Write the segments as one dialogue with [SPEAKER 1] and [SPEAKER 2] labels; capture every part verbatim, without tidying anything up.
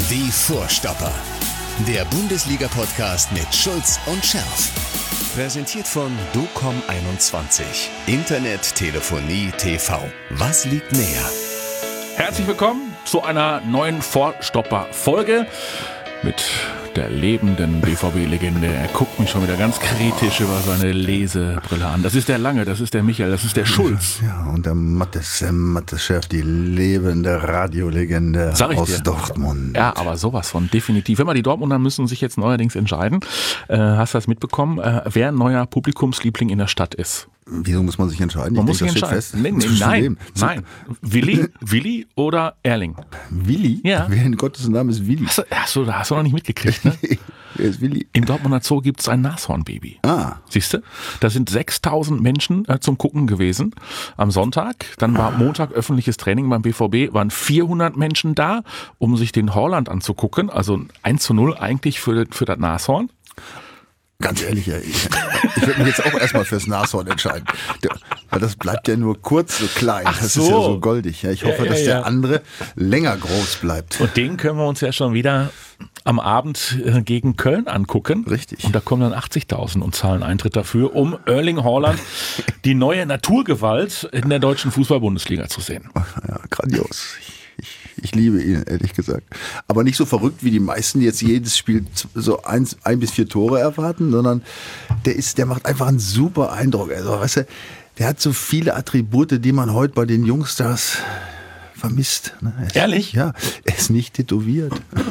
[SPEAKER 1] Die Vorstopper. Der Bundesliga-Podcast mit Schulz und Scherf. Präsentiert von docom einundzwanzig. Internet, Telefonie, T V. Was liegt näher?
[SPEAKER 2] Herzlich willkommen zu einer neuen Vorstopper-Folge mit der lebenden B V B-Legende. Er guckt mich schon wieder ganz kritisch über seine Lesebrille an. Das ist der Lange, das ist der Michael, das ist der Schulz.
[SPEAKER 3] Ja, und der Mattes, äh, Mattes Scherf, die lebende Radiolegende aus
[SPEAKER 2] dir.
[SPEAKER 3] Dortmund.
[SPEAKER 2] Ja, aber sowas von, definitiv. Wenn mal die Dortmunder müssen sich jetzt neuerdings entscheiden. Äh, hast du das mitbekommen, äh, wer neuer Publikumsliebling in der Stadt ist?
[SPEAKER 3] Wieso muss man sich entscheiden?
[SPEAKER 2] Man
[SPEAKER 3] Ich
[SPEAKER 2] muss
[SPEAKER 3] denke,
[SPEAKER 2] sich
[SPEAKER 3] das
[SPEAKER 2] entscheiden.
[SPEAKER 3] steht
[SPEAKER 2] Nee,
[SPEAKER 3] fest.
[SPEAKER 2] nee,
[SPEAKER 3] Zu
[SPEAKER 2] nein,
[SPEAKER 3] wem? Zu-
[SPEAKER 2] nein. Willi, Willi oder Erling?
[SPEAKER 3] Willi?
[SPEAKER 2] Ja.
[SPEAKER 3] Wer in Gottes Namen ist Willi?
[SPEAKER 2] Hast du, hast du, hast du noch nicht mitgekriegt, ne?
[SPEAKER 3] Wer ist Willi?
[SPEAKER 2] Im Dortmunder Zoo gibt es ein Nashornbaby.
[SPEAKER 3] Ah.
[SPEAKER 2] Siehst du? Da sind sechstausend Menschen äh, zum Gucken gewesen am Sonntag. Dann war Montag öffentliches Training beim B V B, waren vierhundert Menschen da, um sich den Haaland anzugucken. Also eins zu null eigentlich für, für das Nashorn.
[SPEAKER 3] Ganz ehrlich, ja, ich, ich würde mich jetzt auch erstmal fürs Nashorn entscheiden. Der, weil das bleibt ja nur kurz so klein.
[SPEAKER 2] Ach
[SPEAKER 3] das
[SPEAKER 2] so.
[SPEAKER 3] ist ja so goldig. Ja, ich hoffe,
[SPEAKER 2] Ja, ja,
[SPEAKER 3] dass
[SPEAKER 2] ja.
[SPEAKER 3] der andere länger groß bleibt.
[SPEAKER 2] Und den können wir uns ja schon wieder am Abend äh, gegen Köln angucken.
[SPEAKER 3] Richtig.
[SPEAKER 2] Und da kommen dann achtzigtausend und zahlen Eintritt dafür, um Erling Haaland, die neue Naturgewalt in der deutschen Fußball-Bundesliga zu sehen.
[SPEAKER 3] Ja, grandios. Ich, ich, ich liebe ihn, ehrlich gesagt. Aber nicht so verrückt wie die meisten, die jetzt jedes Spiel so eins, ein bis vier Tore erwarten, sondern der ist, der macht einfach einen super Eindruck. Also, weißt du, der hat so viele Attribute, die man heute bei den Jungstars vermisst. Ne? Er ist,
[SPEAKER 2] Ehrlich?
[SPEAKER 3] Ja, er ist nicht tätowiert.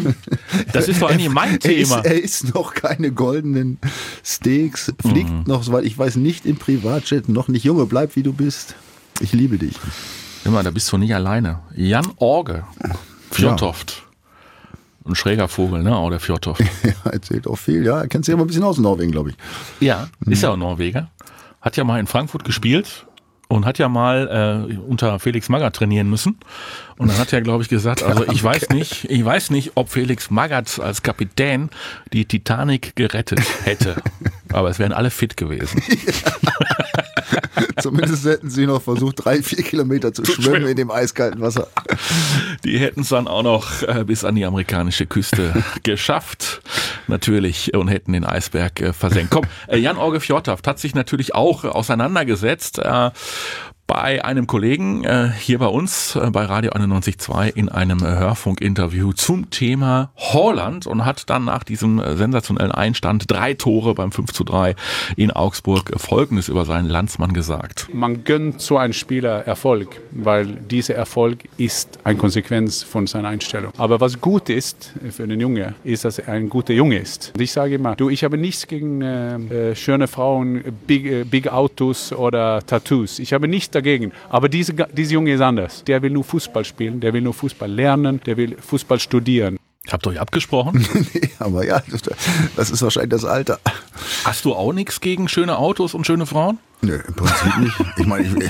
[SPEAKER 2] Das ist doch eigentlich mein
[SPEAKER 3] er
[SPEAKER 2] Thema.
[SPEAKER 3] Ist, er isst noch keine goldenen Steaks, fliegt
[SPEAKER 2] Mhm.
[SPEAKER 3] noch, soweit ich weiß, nicht im Privatjet, noch nicht. Junge, bleib wie du bist. Ich liebe dich.
[SPEAKER 2] Immer, da bist du nicht alleine. Jan Orge, Fjordtoft. Ein schräger Vogel, ne? Auch der Fjordtoft.
[SPEAKER 3] Ja, erzählt auch viel. Ja, er kennt sich aber ein bisschen aus in Norwegen, glaube ich.
[SPEAKER 2] Ja, ist ja auch Norweger. Hat ja mal in Frankfurt gespielt und hat ja mal äh, unter Felix Magath trainieren müssen. Und dann hat er, glaube ich, gesagt, also ich weiß nicht, ich weiß nicht, ob Felix Magath als Kapitän die Titanic gerettet hätte. Aber es wären alle fit gewesen.
[SPEAKER 3] Zumindest hätten sie noch versucht, drei, vier Kilometer zu schwimmen,
[SPEAKER 2] schwimmen.
[SPEAKER 3] in dem eiskalten Wasser.
[SPEAKER 2] Die hätten es dann auch noch äh, bis an die amerikanische Küste geschafft, natürlich, und hätten den Eisberg äh, versenkt. Komm, äh, Jan Orge Fjordtoft hat sich natürlich auch äh, auseinandergesetzt äh, bei einem Kollegen äh, hier bei uns äh, bei Radio einundneunzig Komma zwei in einem äh, Hörfunkinterview zum Thema Haaland und hat dann nach diesem äh, sensationellen Einstand drei Tore beim fünf zu drei in Augsburg äh, Folgendes über seinen Landsmann gesagt.
[SPEAKER 4] Man gönnt so einen Spieler Erfolg, weil dieser Erfolg ist eine Konsequenz von seiner Einstellung. Aber was gut ist für den Junge, ist, dass er ein guter Junge ist. Und ich sage immer, du, ich habe nichts gegen äh, schöne Frauen, big, äh, big Autos oder Tattoos. Ich habe nichts dagegen. Aber diese, dieser Junge ist anders. Der will nur Fußball spielen, der will nur Fußball lernen, der will Fußball studieren.
[SPEAKER 2] Habt ihr euch abgesprochen?
[SPEAKER 3] Nee, aber ja, das, das ist wahrscheinlich das Alter.
[SPEAKER 2] Hast du auch nichts gegen schöne Autos und schöne Frauen?
[SPEAKER 3] Nö, im Prinzip nicht. Ich meine, ich,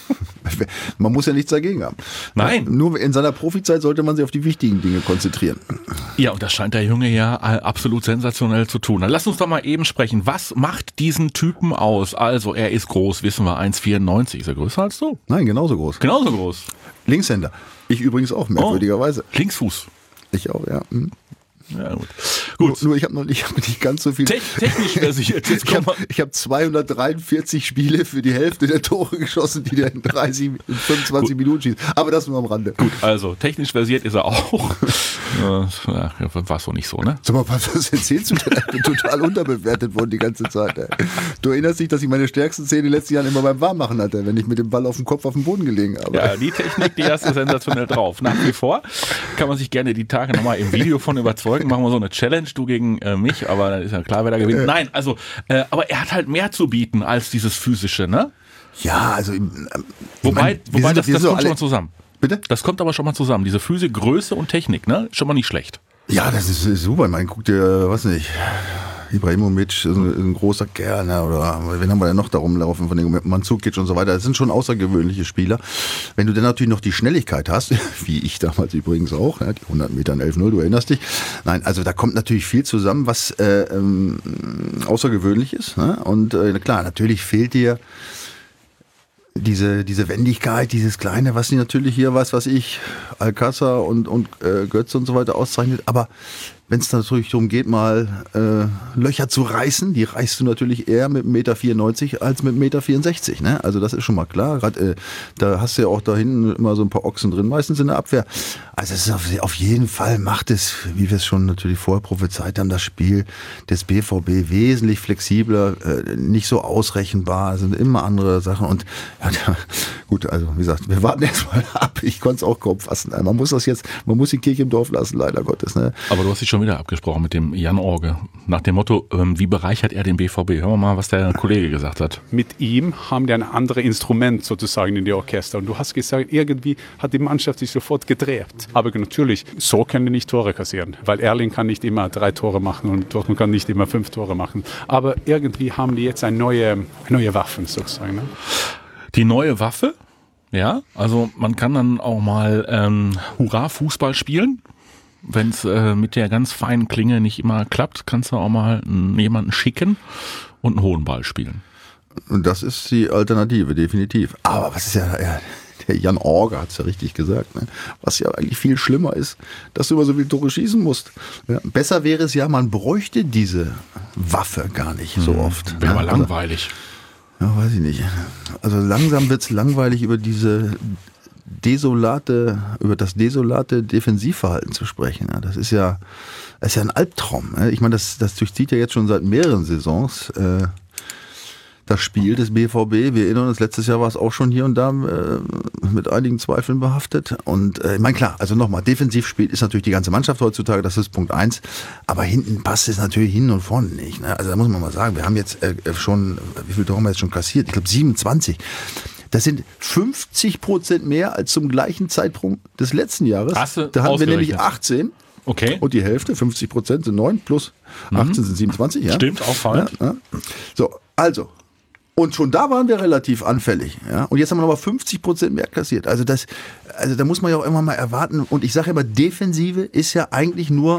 [SPEAKER 3] man muss ja nichts dagegen haben.
[SPEAKER 2] Nein.
[SPEAKER 3] Nur in seiner Profizeit sollte man sich auf die wichtigen Dinge konzentrieren.
[SPEAKER 2] Ja, und das scheint der Junge ja absolut sensationell zu tun. Dann lass uns doch mal eben sprechen. Was macht diesen Typen aus? Also, er ist groß, wissen wir, eins Komma vierundneunzig. Ist er größer als du?
[SPEAKER 3] Nein, genauso groß.
[SPEAKER 2] Genauso groß.
[SPEAKER 3] Linkshänder. Ich übrigens auch, merkwürdigerweise.
[SPEAKER 2] Oh, Linksfuß.
[SPEAKER 3] Ich auch, ja. Hm.
[SPEAKER 2] Ja, gut.
[SPEAKER 3] Nur,
[SPEAKER 2] Gut.
[SPEAKER 3] nur ich habe noch nicht, ich hab nicht ganz so viel.
[SPEAKER 2] Te- technisch versiert. Jetzt
[SPEAKER 3] Ich
[SPEAKER 2] komm
[SPEAKER 3] habe
[SPEAKER 2] mal.
[SPEAKER 3] hab zweihundertdreiundvierzig Spiele für die Hälfte der Tore geschossen, die der in dreißig, in fünfundzwanzig
[SPEAKER 2] Gut.
[SPEAKER 3] Minuten schießt. Aber das nur am Rande.
[SPEAKER 2] Gut, also, technisch versiert ist er auch. Ja, war so nicht so, ne?
[SPEAKER 3] Sag mal, was erzählst du denn? Ich bin total unterbewertet worden die ganze Zeit. Ey. Du erinnerst dich, dass ich meine stärksten Szenen in den letzten Jahren immer beim Warmmachen hatte, wenn ich mit dem Ball auf dem Kopf auf dem Boden gelegen habe.
[SPEAKER 2] Ja, die Technik, die hast du sensationell drauf. Nach wie vor kann man sich gerne die Tage nochmal im Video von überzeugen. Machen wir so eine Challenge, du gegen äh, mich, aber dann ist ja klar, wer da gewinnt. Nein, also, äh, aber er hat halt mehr zu bieten als dieses Physische, ne?
[SPEAKER 3] Ja, also. Ähm,
[SPEAKER 2] Wobei,
[SPEAKER 3] ich mein,
[SPEAKER 2] wobei
[SPEAKER 3] sind-
[SPEAKER 2] das,
[SPEAKER 3] wir
[SPEAKER 2] das
[SPEAKER 3] sind
[SPEAKER 2] kommt
[SPEAKER 3] doch
[SPEAKER 2] schon
[SPEAKER 3] alle-
[SPEAKER 2] mal zusammen.
[SPEAKER 3] Bitte?
[SPEAKER 2] Das kommt aber schon mal zusammen. Diese Physik, Größe und Technik, ne? Schon mal nicht schlecht.
[SPEAKER 3] Ja, das ist ist super. Ich meine, guck dir, was nicht, Ibrahimovic ist ein, ist ein großer Kerl, ne? Oder wen haben wir denn noch da rumlaufen von dem Mandzukic und so weiter. Das sind schon außergewöhnliche Spieler. Wenn du dann natürlich noch die Schnelligkeit hast, wie ich damals übrigens auch, ne? Die hundert Meter in elf null, du erinnerst dich. Nein, also da kommt natürlich viel zusammen, was äh, ähm, außergewöhnlich ist. Ne? Und äh, klar, natürlich fehlt dir diese, diese Wendigkeit, dieses Kleine, was sie natürlich hier, was weiß ich, Alcázar und, und äh, Götze und so weiter auszeichnet. Aber wenn es natürlich darum geht, mal äh, Löcher zu reißen, die reißt du natürlich eher mit eins Komma vierundneunzig Meter als mit eins Komma vierundsechzig Meter. Ne? Also das ist schon mal klar. Grad, äh, da hast du ja auch da hinten immer so ein paar Ochsen drin, meistens in der Abwehr. Also es ist auf, auf jeden Fall macht es, wie wir es schon natürlich vorher prophezeit haben, das Spiel des B V B wesentlich flexibler, äh, nicht so ausrechenbar, es sind immer andere Sachen. Und ja, da, gut, also wie gesagt, wir warten jetzt mal ab. Ich konnte es auch kaum fassen. Man muss das jetzt, man muss die Kirche im Dorf lassen, leider Gottes. Ne?
[SPEAKER 2] Aber du hast dich schon wieder abgesprochen mit dem Jan Orge. Nach dem Motto, ähm, wie bereichert er den B V B? Hören wir mal, was der Kollege gesagt hat.
[SPEAKER 4] Mit ihm haben die ein anderes Instrument sozusagen in die Orchester. Und du hast gesagt, irgendwie hat die Mannschaft sich sofort gedreht. Aber natürlich, so können die nicht Tore kassieren. Weil Erling kann nicht immer drei Tore machen und Dortmund kann nicht immer fünf Tore machen. Aber irgendwie haben die jetzt eine neue, neue Waffen sozusagen. Ne?
[SPEAKER 2] Die neue Waffe? Ja, also man kann dann auch mal ähm, Hurra-Fußball spielen. Wenn es äh, mit der ganz feinen Klinge nicht immer klappt, kannst du auch mal n- jemanden schicken und einen hohen Ball spielen.
[SPEAKER 3] Und das ist die Alternative, definitiv. Aber was ist ja, ja der Jan Orge hat es ja richtig gesagt, ne? Was ja eigentlich viel schlimmer ist, dass du immer so viele Tore schießen musst. Ja, besser wäre es ja, man bräuchte diese Waffe gar nicht so oft.
[SPEAKER 2] Wäre
[SPEAKER 3] ja,
[SPEAKER 2] aber langweilig.
[SPEAKER 3] Also, ja, weiß ich nicht. Also langsam wird es langweilig über diese desolate, über das desolate Defensivverhalten zu sprechen. Ja, das ist ja, das ist ja ein Albtraum. Ich meine, das, das durchzieht ja jetzt schon seit mehreren Saisons äh, das Spiel des B V B. Wir erinnern uns, letztes Jahr war es auch schon hier und da äh, mit einigen Zweifeln behaftet. Und äh, ich meine, klar, also nochmal, defensiv spielt ist natürlich die ganze Mannschaft heutzutage, das ist Punkt eins. Aber hinten passt es natürlich hinten und vorne nicht. Ne? Also da muss man mal sagen, wir haben jetzt äh, schon, wie viel Tore haben wir jetzt schon kassiert? Ich glaube siebenundzwanzig. Das sind fünfzig Prozent mehr als zum gleichen Zeitpunkt des letzten Jahres.
[SPEAKER 2] Hast du
[SPEAKER 3] da hatten wir
[SPEAKER 2] ausgerechnet?
[SPEAKER 3] nämlich achtzehn.
[SPEAKER 2] Okay.
[SPEAKER 3] Und die Hälfte, fünfzig Prozent sind neun, plus achtzehn sind siebenundzwanzig. Ja?
[SPEAKER 2] Stimmt, auffallend.
[SPEAKER 3] Ja, ja. So, also. Und schon da waren wir relativ anfällig. Ja? Und jetzt haben wir nochmal fünfzig Prozent mehr kassiert. Also, das, also da muss man ja auch immer mal erwarten. Und ich sage immer, Defensive ist ja eigentlich nur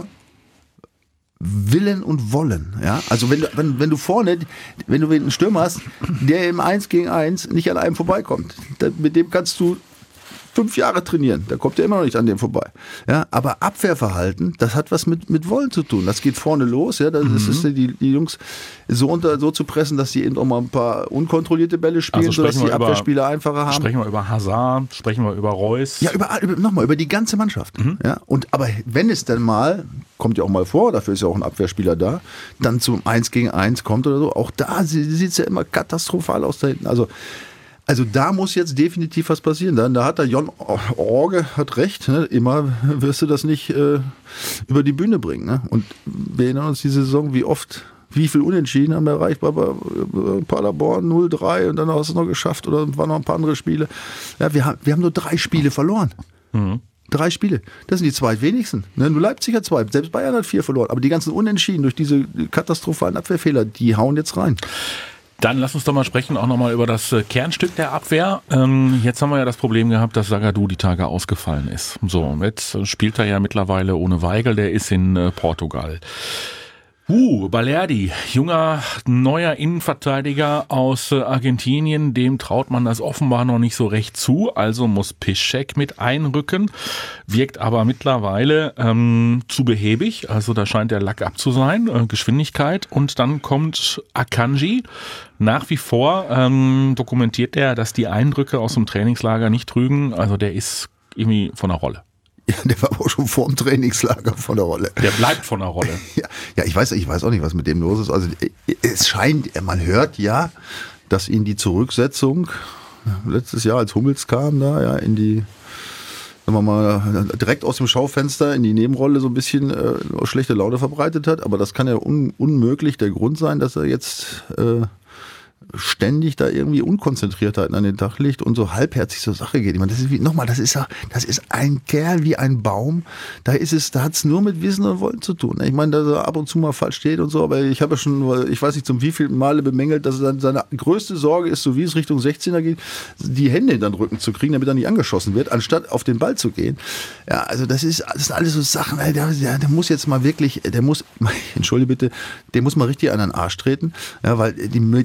[SPEAKER 3] Willen und Wollen. Ja? Also wenn du, wenn, wenn du vorne, wenn du einen Stürmer hast, der im eins gegen eins nicht an einem vorbeikommt, da, mit dem kannst du fünf Jahre trainieren, da kommt er immer noch nicht an dem vorbei. Ja, aber Abwehrverhalten, das hat was mit, mit Wollen zu tun. Das geht vorne los, ja, das mhm. ist die, die Jungs so unter so zu pressen, dass sie eben auch mal ein paar unkontrollierte Bälle spielen,
[SPEAKER 2] also
[SPEAKER 3] sodass die Abwehrspieler
[SPEAKER 2] über,
[SPEAKER 3] einfacher haben.
[SPEAKER 2] Sprechen wir über Hazard, sprechen wir über Reus.
[SPEAKER 3] Ja, über, über, nochmal, über die ganze Mannschaft. Mhm. Ja, und, aber wenn es dann mal, kommt ja auch mal vor, dafür ist ja auch ein Abwehrspieler da, dann zum eins gegen eins kommt oder so, auch da sieht es ja immer katastrophal aus da hinten. Also Also da muss jetzt definitiv was passieren. Da, da hat der Jan Orge hat recht. Ne? Immer wirst du das nicht äh, über die Bühne bringen. Ne? Und wir erinnern uns diese Saison, wie oft, wie viel Unentschieden haben wir erreicht bei Paderborn null drei und dann hast du es noch geschafft oder waren noch ein paar andere Spiele. Ja, wir, haben, wir haben nur drei Spiele verloren. Mhm. Drei Spiele. Das sind die zweitwenigsten. Ne? Nur Leipzig hat zwei. Selbst Bayern hat vier verloren. Aber die ganzen Unentschieden durch diese katastrophalen Abwehrfehler, die hauen jetzt rein.
[SPEAKER 2] Dann lass uns doch mal sprechen auch nochmal über das Kernstück der Abwehr. Ähm, jetzt haben wir ja das Problem gehabt, dass Zagadou die Tage ausgefallen ist. So, jetzt spielt er ja mittlerweile ohne Weigel, der ist in äh, Portugal. Uh, Balerdi, junger, neuer Innenverteidiger aus äh, Argentinien, dem traut man das offenbar noch nicht so recht zu, also muss Piszczek mit einrücken, wirkt aber mittlerweile ähm, zu behäbig, also da scheint der Lack ab zu sein, äh, Geschwindigkeit, und dann kommt Akanji. Nach wie vor ähm, dokumentiert er, dass die Eindrücke aus dem Trainingslager nicht trügen, also der ist irgendwie von der Rolle.
[SPEAKER 3] Ja, der war auch schon vor dem Trainingslager von der Rolle.
[SPEAKER 2] Der bleibt von der Rolle.
[SPEAKER 3] Ja, ja, ich weiß, ich weiß auch nicht, was mit dem los ist. Also es scheint, man hört ja, dass ihn die Zurücksetzung letztes Jahr, als Hummels kam, da ja in die, sagen wir mal, direkt aus dem Schaufenster in die Nebenrolle so ein bisschen äh, schlechte Laune verbreitet hat. Aber das kann ja un, unmöglich der Grund sein, dass er jetzt äh, ständig da irgendwie Unkonzentriertheiten an den Tag legt und so halbherzig zur Sache geht. Ich meine, das ist wie, nochmal, das ist ja, das ist ein Kerl wie ein Baum. Da ist es, da hat es nur mit Wissen und Wollen zu tun. Ich meine, dass er ab und zu mal falsch steht und so, aber ich habe ja schon, ich weiß nicht, zum wievielten Male bemängelt, dass er seine größte Sorge ist, so wie es Richtung sechzehner geht, die Hände in den Rücken zu kriegen, damit er nicht angeschossen wird, anstatt auf den Ball zu gehen. Ja, also das ist, das sind alles so Sachen, der, der, der muss jetzt mal wirklich, der muss, entschuldige bitte, der muss mal richtig an den Arsch treten, ja, weil die, die Fähigkeit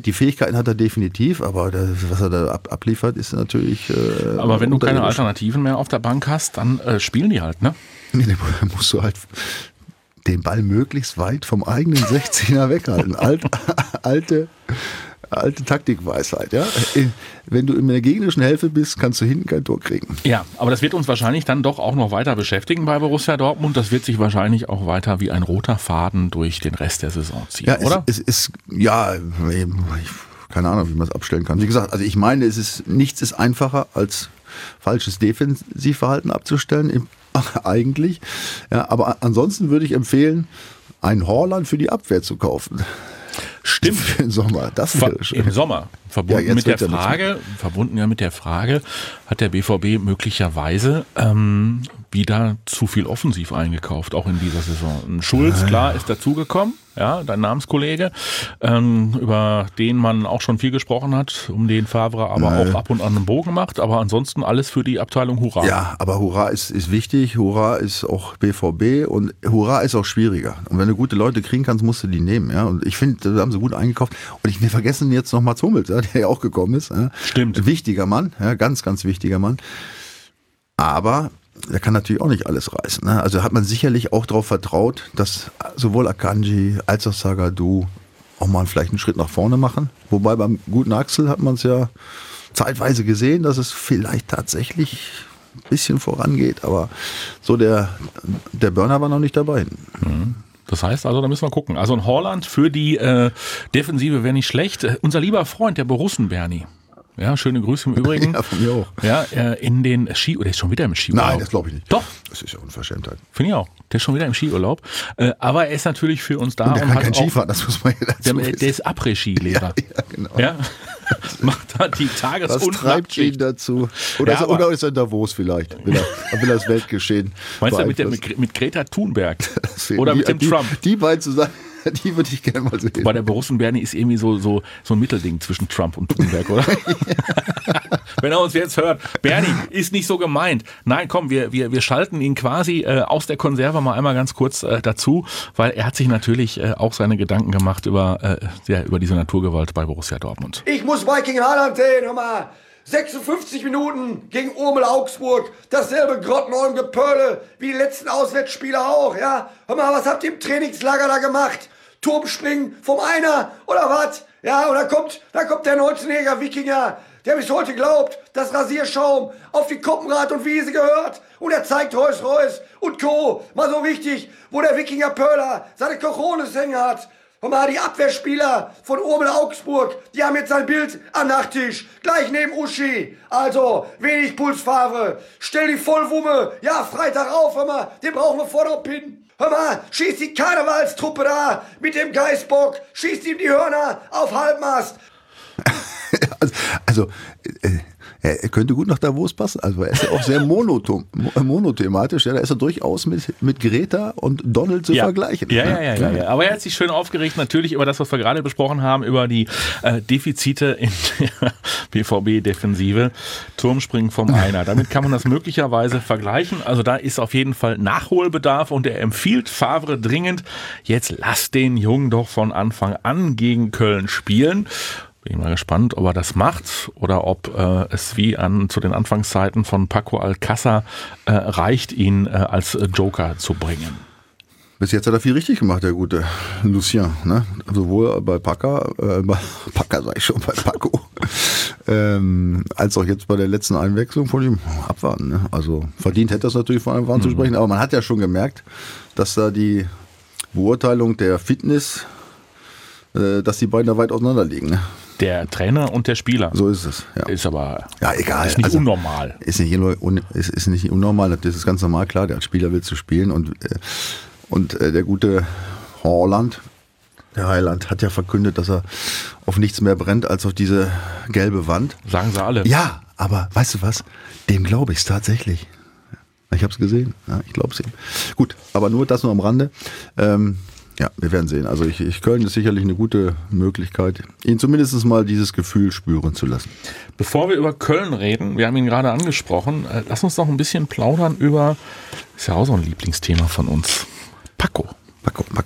[SPEAKER 3] Fähigkeiten hat er definitiv, aber das, was er da ab, abliefert, ist natürlich... Äh,
[SPEAKER 2] aber wenn du keine Alternativen mehr auf der Bank hast, dann äh, spielen die halt, ne?
[SPEAKER 3] Nee, dann musst du halt den Ball möglichst weit vom eigenen sechzehner weghalten. Alt, alte... Alte Taktikweisheit, ja. Wenn du in der gegnerischen Hälfte bist, kannst du hinten kein Tor kriegen.
[SPEAKER 2] Ja, aber das wird uns wahrscheinlich dann doch auch noch weiter beschäftigen bei Borussia Dortmund. Das wird sich wahrscheinlich auch weiter wie ein roter Faden durch den Rest der Saison ziehen,
[SPEAKER 3] ja,
[SPEAKER 2] oder?
[SPEAKER 3] Es ist, ja, keine Ahnung, wie man es abstellen kann. Wie gesagt, also ich meine, es ist, nichts ist einfacher als falsches Defensivverhalten abzustellen, eigentlich. Ja, aber ansonsten würde ich empfehlen, einen Haaland für die Abwehr zu kaufen.
[SPEAKER 2] Stimmt.
[SPEAKER 3] Für den Sommer. Das wäre schön.
[SPEAKER 2] Im Sommer. Verbunden
[SPEAKER 3] Ja,
[SPEAKER 2] mit der
[SPEAKER 3] wird er
[SPEAKER 2] Frage, verbunden ja mit der Frage, hat der B V B möglicherweise ähm, wieder zu viel offensiv eingekauft, auch in dieser Saison. Ein Schulz, klar, ist dazugekommen, ja, dein Namenskollege, ähm, über den man auch schon viel gesprochen hat, um den Favre aber
[SPEAKER 3] Nein.
[SPEAKER 2] auch ab und an einen Bogen macht, aber ansonsten alles für die Abteilung Hurra.
[SPEAKER 3] Ja, aber Hurra ist, ist wichtig, Hurra ist auch B V B und Hurra ist auch schwieriger. Und wenn du gute Leute kriegen kannst, musst du die nehmen. Ja? Und ich finde, da haben sie gut eingekauft. Und ich, wir vergessen jetzt noch Mats Hummels, ja, der ja auch gekommen ist. Ja?
[SPEAKER 2] Stimmt.
[SPEAKER 3] Wichtiger Mann, ja, ganz, ganz wichtiger Mann. Aber der kann natürlich auch nicht alles reißen. Ne? Also hat man sicherlich auch darauf vertraut, dass sowohl Akanji als auch Zagadou auch mal vielleicht einen Schritt nach vorne machen. Wobei beim guten Axel hat man es ja zeitweise gesehen, dass es vielleicht tatsächlich ein bisschen vorangeht. Aber so der, der Burner war noch nicht dabei.
[SPEAKER 2] Mhm. Das heißt also, da müssen wir gucken. Also ein Haaland für die äh, Defensive wäre nicht schlecht. Äh, unser lieber Freund, der Borussen Bernie. Ja, schöne Grüße im Übrigen.
[SPEAKER 3] Ja, von mir auch.
[SPEAKER 2] Ja, äh, in den Ski, oder ist schon wieder im Skiurlaub?
[SPEAKER 3] Nein, das glaube ich nicht.
[SPEAKER 2] Doch.
[SPEAKER 3] Das ist ja Unverschämtheit.
[SPEAKER 2] Finde ich auch. Der ist schon wieder im Skiurlaub. Äh, aber er ist natürlich für uns da.
[SPEAKER 3] Und der
[SPEAKER 2] und
[SPEAKER 3] kann
[SPEAKER 2] hat
[SPEAKER 3] kein
[SPEAKER 2] auch,
[SPEAKER 3] Skifahren, das muss man ja dazu
[SPEAKER 2] der,
[SPEAKER 3] wissen.
[SPEAKER 2] der ist Après-Ski-Lehrer.
[SPEAKER 3] Ja, ja, genau.
[SPEAKER 2] Ja? Macht da die
[SPEAKER 3] Was treibt ihn
[SPEAKER 2] Tagespflicht.
[SPEAKER 3] dazu? Oder,
[SPEAKER 2] Ja,
[SPEAKER 3] ist, er,
[SPEAKER 2] aber-
[SPEAKER 3] oder ist er in Davos vielleicht? Will er, will er das Weltgeschehen
[SPEAKER 2] Meinst du mit, der,
[SPEAKER 3] beeinflussen?
[SPEAKER 2] mit, mit Greta Thunberg?
[SPEAKER 3] Deswegen,
[SPEAKER 2] Oder
[SPEAKER 3] die,
[SPEAKER 2] mit dem
[SPEAKER 3] die,
[SPEAKER 2] Trump?
[SPEAKER 3] Die beiden zusammen, die würde ich gerne mal sehen.
[SPEAKER 2] Bei der Borussen Bernie ist irgendwie so, so, so ein Mittelding zwischen Trump und Thunberg, oder? Wenn er uns jetzt hört, Bernie, ist nicht so gemeint. Nein, komm, wir, wir, wir schalten ihn quasi äh, aus der Konserve mal einmal ganz kurz äh, dazu, weil er hat sich natürlich äh, auch seine Gedanken gemacht über, äh, ja, über diese Naturgewalt bei Borussia Dortmund.
[SPEAKER 5] Ich muss Viking Haaland sehen, hör mal. sechsundfünfzig Minuten gegen Urmel Augsburg. Dasselbe Grottenholm Gepöle wie die letzten Auswärtsspiele auch, ja? Hör mal, was habt ihr im Trainingslager da gemacht? Turmspringen vom Einer oder was? Ja, und dann kommt, dann kommt der neunzehnjährige Wikinger, der bis heute glaubt, dass Rasierschaum auf die Koppenrad und Wiese gehört. Und er zeigt Reus Reus und Co. Mal so richtig, wo der Wikinger Pöhler seine Cojones hängen hat. Und mal die Abwehrspieler von Urmel Augsburg, die haben jetzt sein Bild am Nachttisch, gleich neben Uschi. Also, wenig Pulsfarbe, stell die Vollwumme, ja, Freitag auf, hör mal, den brauchen wir vor der Pin. Hör mal, schießt die Karnevalstruppe da mit dem Geißbock, schießt ihm die Hörner auf Halbmast.
[SPEAKER 3] Also, also äh, er könnte gut nach Davos passen. Also er ist ja auch sehr monotom, monothematisch. Ja, da ist er durchaus mit, mit Greta und Donald zu
[SPEAKER 2] ja.
[SPEAKER 3] vergleichen.
[SPEAKER 2] Ja, ja, ja, ja, ja. Aber er hat sich schön aufgeregt, natürlich über das, was wir gerade besprochen haben, über die äh, Defizite in der B V B-Defensive. Turmspringen vom Einer. Damit kann man das möglicherweise vergleichen. Also da ist auf jeden Fall Nachholbedarf und er empfiehlt Favre dringend, jetzt lass den Jungen doch von Anfang an gegen Köln spielen. Bin mal gespannt, ob er das macht oder ob äh, es wie an zu den Anfangszeiten von Paco Alcázar äh, reicht, ihn äh, als Joker zu bringen.
[SPEAKER 3] Bis jetzt hat er viel richtig gemacht, der gute Lucien. Ne? Sowohl bei Paca, äh, bei Paca sag ich schon, bei Paco, ähm, als auch jetzt bei der letzten Einwechslung von ihm. Abwarten. Ne? Also verdient hätte das natürlich von Anfang an zu sprechen, aber man hat ja schon gemerkt, dass da die Beurteilung der Fitness, äh, dass die beiden da weit auseinander liegen. Ne?
[SPEAKER 2] Der Trainer und der Spieler.
[SPEAKER 3] So ist es. Ja,
[SPEAKER 2] Ist aber
[SPEAKER 3] ja egal.
[SPEAKER 2] ist nicht
[SPEAKER 3] also,
[SPEAKER 2] unnormal.
[SPEAKER 3] Ist nicht, un, ist, ist nicht unnormal, das ist ganz normal, klar, der als Spieler will zu spielen und, äh, und äh, der gute Haaland, der Heiland, hat ja verkündet, dass er auf nichts mehr brennt als auf diese gelbe Wand.
[SPEAKER 2] Sagen sie alle.
[SPEAKER 3] Ja, aber weißt du was? Dem glaube ich es tatsächlich. Ich habe es gesehen, ja, ich glaube es ihm. Gut, aber nur das nur am Rande. Ähm, Ja, wir werden sehen. Also ich, ich Köln ist sicherlich eine gute Möglichkeit, ihn zumindest mal dieses Gefühl spüren zu lassen.
[SPEAKER 2] Bevor wir über Köln reden, wir haben ihn gerade angesprochen, äh, lass uns noch ein bisschen plaudern über, ist ja auch so ein Lieblingsthema von uns, Paco.
[SPEAKER 3] Paco, Paco.
[SPEAKER 2] Paco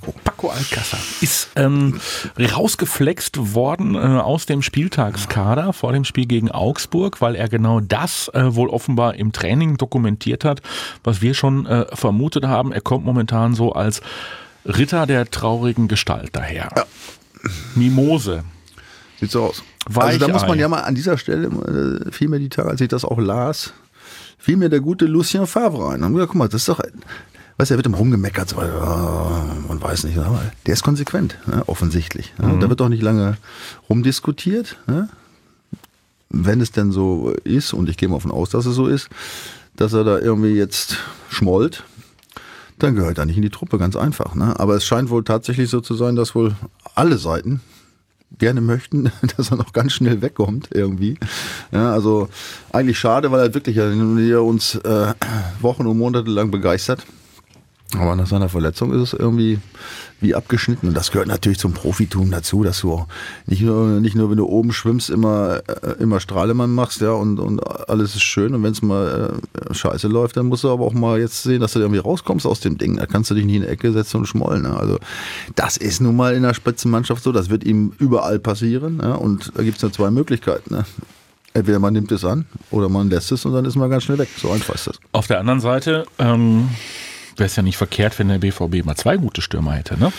[SPEAKER 2] Paco Alcázar ist ähm, rausgeflext worden äh, aus dem Spieltagskader vor dem Spiel gegen Augsburg, weil er genau das äh, wohl offenbar im Training dokumentiert hat, was wir schon äh, vermutet haben. Er kommt momentan so als Ritter der traurigen Gestalt daher. Ja. Mimose.
[SPEAKER 3] Sieht so aus.
[SPEAKER 2] Weichei.
[SPEAKER 3] Also da muss man ja mal an dieser Stelle, äh, fiel mir die Tage, als ich das auch las, fiel mir der gute Lucien Favre ein. Und gesagt, guck mal, das ist doch, weißt du, er wird immer rumgemeckert, so, oh, man weiß nicht, aber der ist konsequent, ne, offensichtlich. Ne? Mhm. Da wird doch nicht lange rumdiskutiert, ne? Wenn es denn so ist, und ich gehe mal davon aus, dass es so ist, dass er da irgendwie jetzt schmollt, dann gehört er nicht in die Truppe, ganz einfach. Ne? Aber es scheint wohl tatsächlich so zu sein, dass wohl alle Seiten gerne möchten, dass er noch ganz schnell wegkommt irgendwie. Ja, also eigentlich schade, weil er wirklich ja uns äh, Wochen und Monate lang begeistert. Aber nach seiner Verletzung ist es irgendwie wie abgeschnitten. Und das gehört natürlich zum Profitum dazu, dass du nicht nur, nicht nur wenn du oben schwimmst, immer, immer Strahlemann machst, ja, und, und alles ist schön. Und wenn es mal äh, scheiße läuft, dann musst du aber auch mal jetzt sehen, dass du irgendwie rauskommst aus dem Ding. Da kannst du dich nicht in die Ecke setzen und schmollen. Ne? Also das ist nun mal in der Spitzenmannschaft so. Das wird ihm überall passieren. Ja? Und da gibt es nur zwei Möglichkeiten. Ne? Entweder man nimmt es an oder man lässt es und dann ist man ganz schnell weg. So einfach ist das.
[SPEAKER 2] Auf der anderen Seite ähm wäre es ja nicht verkehrt, wenn der B V B mal zwei gute Stürmer hätte, ne?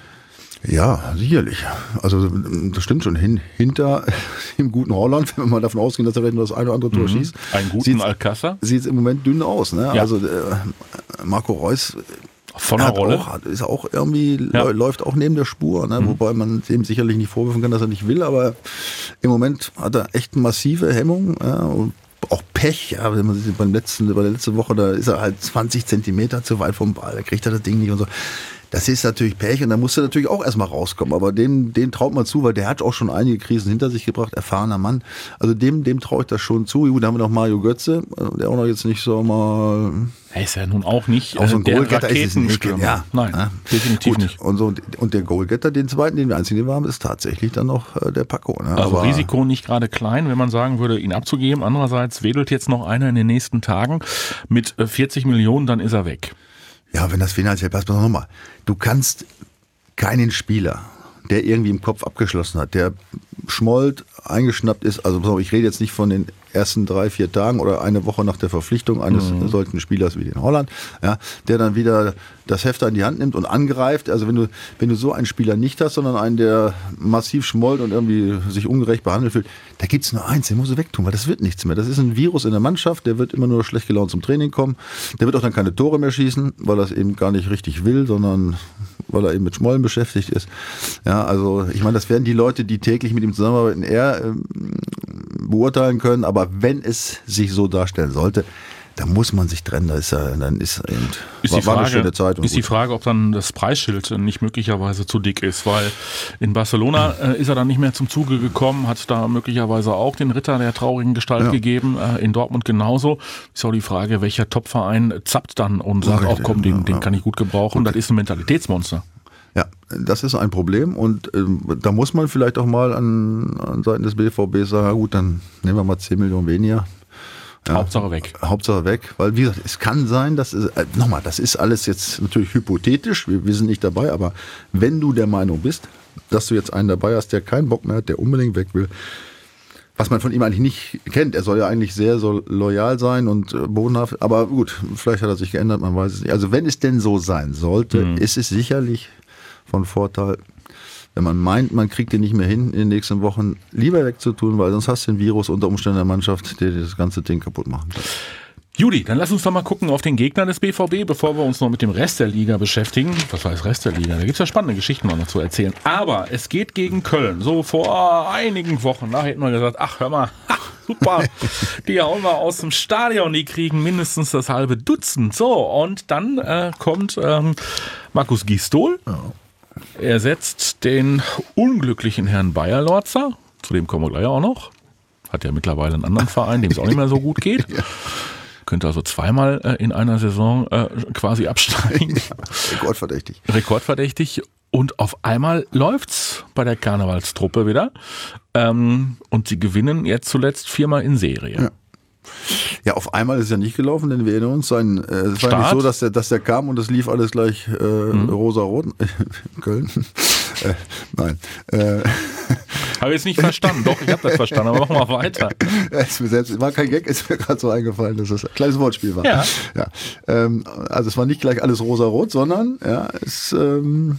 [SPEAKER 3] Ja, sicherlich. Also das stimmt schon. Hin, hinter dem guten Holland, wenn wir mal davon ausgehen, dass er vielleicht nur das eine oder andere Tor mhm. schießt.
[SPEAKER 2] Einen guten Alcázar.
[SPEAKER 3] Sieht es im Moment dünn aus. Ne? Ja. Also äh, Marco Reus
[SPEAKER 2] von der Rolle
[SPEAKER 3] auch, ist auch irgendwie, ja. läuft auch neben der Spur. Ne? Mhm. Wobei man dem sicherlich nicht vorwerfen kann, dass er nicht will. Aber im Moment hat er echt massive Hemmung. Ja? Und auch Pech, ja, wenn man sieht, beim letzten, bei der letzten Woche, da ist er halt zwanzig Zentimeter zu weit vom Ball, da kriegt er das Ding nicht und so. Das ist natürlich Pech und da musst du natürlich auch erstmal rauskommen. Aber dem, dem traut man zu, weil der hat auch schon einige Krisen hinter sich gebracht, erfahrener Mann. Also dem, dem traue ich das schon zu. Gut, da haben wir noch Mario Götze, der auch noch jetzt nicht so mal...
[SPEAKER 2] Er ist ja nun auch nicht
[SPEAKER 3] auch so ein
[SPEAKER 2] der
[SPEAKER 3] Goalgetter
[SPEAKER 2] Raketenstürmer.
[SPEAKER 3] Ja,
[SPEAKER 2] nein,
[SPEAKER 3] ja,
[SPEAKER 2] definitiv
[SPEAKER 3] gut.
[SPEAKER 2] nicht.
[SPEAKER 3] Und, so, und der Goalgetter, den zweiten, den wir einzigen den wir haben, ist tatsächlich dann noch äh, der Paco. Ne?
[SPEAKER 2] Also
[SPEAKER 3] Aber
[SPEAKER 2] Risiko nicht gerade klein, wenn man sagen würde, ihn abzugeben. Andererseits wedelt jetzt noch einer in den nächsten Tagen mit vierzig Millionen, dann ist er weg.
[SPEAKER 3] Ja, wenn das finanziell passt, pass nochmal. Du kannst keinen Spieler, der irgendwie im Kopf abgeschlossen hat, der schmollt, eingeschnappt ist, also ich rede jetzt nicht von den ersten drei, vier Tagen oder eine Woche nach der Verpflichtung eines mhm. solchen Spielers wie den Holland, ja, der dann wieder das Heft in die Hand nimmt und angreift. Also wenn du, wenn du so einen Spieler nicht hast, sondern einen, der massiv schmollt und irgendwie sich ungerecht behandelt fühlt, da gibt es nur eins, den musst du wegtun, weil das wird nichts mehr. Das ist ein Virus in der Mannschaft, der wird immer nur schlecht gelaunt zum Training kommen. Der wird auch dann keine Tore mehr schießen, weil er es eben gar nicht richtig will, sondern weil er eben mit Schmollen beschäftigt ist. Ja, also ich meine, das werden die Leute, die täglich mit ihm zusammenarbeiten, eher ähm, beurteilen können, aber wenn es sich so darstellen sollte, dann muss man sich trennen, da ist ja, dann ist eben,
[SPEAKER 2] ist
[SPEAKER 3] war,
[SPEAKER 2] die Frage,
[SPEAKER 3] war eine schöne Zeit.
[SPEAKER 2] Ist
[SPEAKER 3] gut.
[SPEAKER 2] die Frage, ob dann das Preisschild nicht möglicherweise zu dick ist, weil in Barcelona äh, ist er dann nicht mehr zum Zuge gekommen, hat da möglicherweise auch den Ritter der traurigen Gestalt ja. gegeben, äh, in Dortmund genauso. Ist auch die Frage, welcher Topverein zappt dann und sagt, auch komm, den, den kann ich gut gebrauchen, gut. Das ist ein Mentalitätsmonster.
[SPEAKER 3] Ja, das ist ein Problem und äh, da muss man vielleicht auch mal an, an Seiten des B V B sagen, na gut, dann nehmen wir mal zehn Millionen weniger. Ja,
[SPEAKER 2] Hauptsache weg.
[SPEAKER 3] Hauptsache weg, weil wie gesagt, es kann sein, dass es, äh, nochmal, das ist alles jetzt natürlich hypothetisch, wir, wir sind nicht dabei, aber wenn du der Meinung bist, dass du jetzt einen dabei hast, der keinen Bock mehr hat, der unbedingt weg will, was man von ihm eigentlich nicht kennt, er soll ja eigentlich sehr so loyal sein und äh, bodenhaft, aber gut, vielleicht hat er sich geändert, man weiß es nicht. Also wenn es denn so sein sollte, mhm. ist es sicherlich von Vorteil, wenn man meint, man kriegt den nicht mehr hin in den nächsten Wochen, lieber wegzutun, weil sonst hast du ein Virus unter Umständen der Mannschaft, der das ganze Ding kaputt machen kann.
[SPEAKER 2] Judy, dann lass uns doch mal gucken auf den Gegner des B V B, bevor wir uns noch mit dem Rest der Liga beschäftigen. Was heißt Rest der Liga? Da gibt es ja spannende Geschichten noch zu erzählen. Aber es geht gegen Köln. So vor einigen Wochen, da hätten wir gesagt, ach hör mal, ha, super, die hauen wir aus dem Stadion, die kriegen mindestens das halbe Dutzend. So, und dann äh, kommt ähm, Markus Gisdol. Ja. Er setzt den unglücklichen Herrn Beyer-Lorzer, zu dem kommen wir gleich auch noch, hat ja mittlerweile einen anderen Verein, dem es auch nicht mehr so gut geht. Ja. Könnte also zweimal äh, in einer Saison äh, quasi absteigen. Ja,
[SPEAKER 3] rekordverdächtig.
[SPEAKER 2] Rekordverdächtig. Und auf einmal läuft's bei der Karnevalstruppe wieder. Ähm, und sie gewinnen jetzt zuletzt viermal in Serie.
[SPEAKER 3] Ja. Ja, auf einmal ist es ja nicht gelaufen, denn wir erinnern uns, sein, äh, es war ja nicht so, dass der, dass der kam und es lief alles gleich äh, mhm. rosa-rot in Köln. äh, nein. Äh,
[SPEAKER 2] habe ich jetzt nicht verstanden. Doch, ich habe das verstanden, aber machen wir weiter.
[SPEAKER 3] Ja, ist mir selbst, war kein Gag, ist mir gerade so eingefallen, dass das ein kleines Wortspiel war.
[SPEAKER 2] Ja.
[SPEAKER 3] ja. Ähm, also es war nicht gleich alles rosa-rot, sondern ja, es ähm,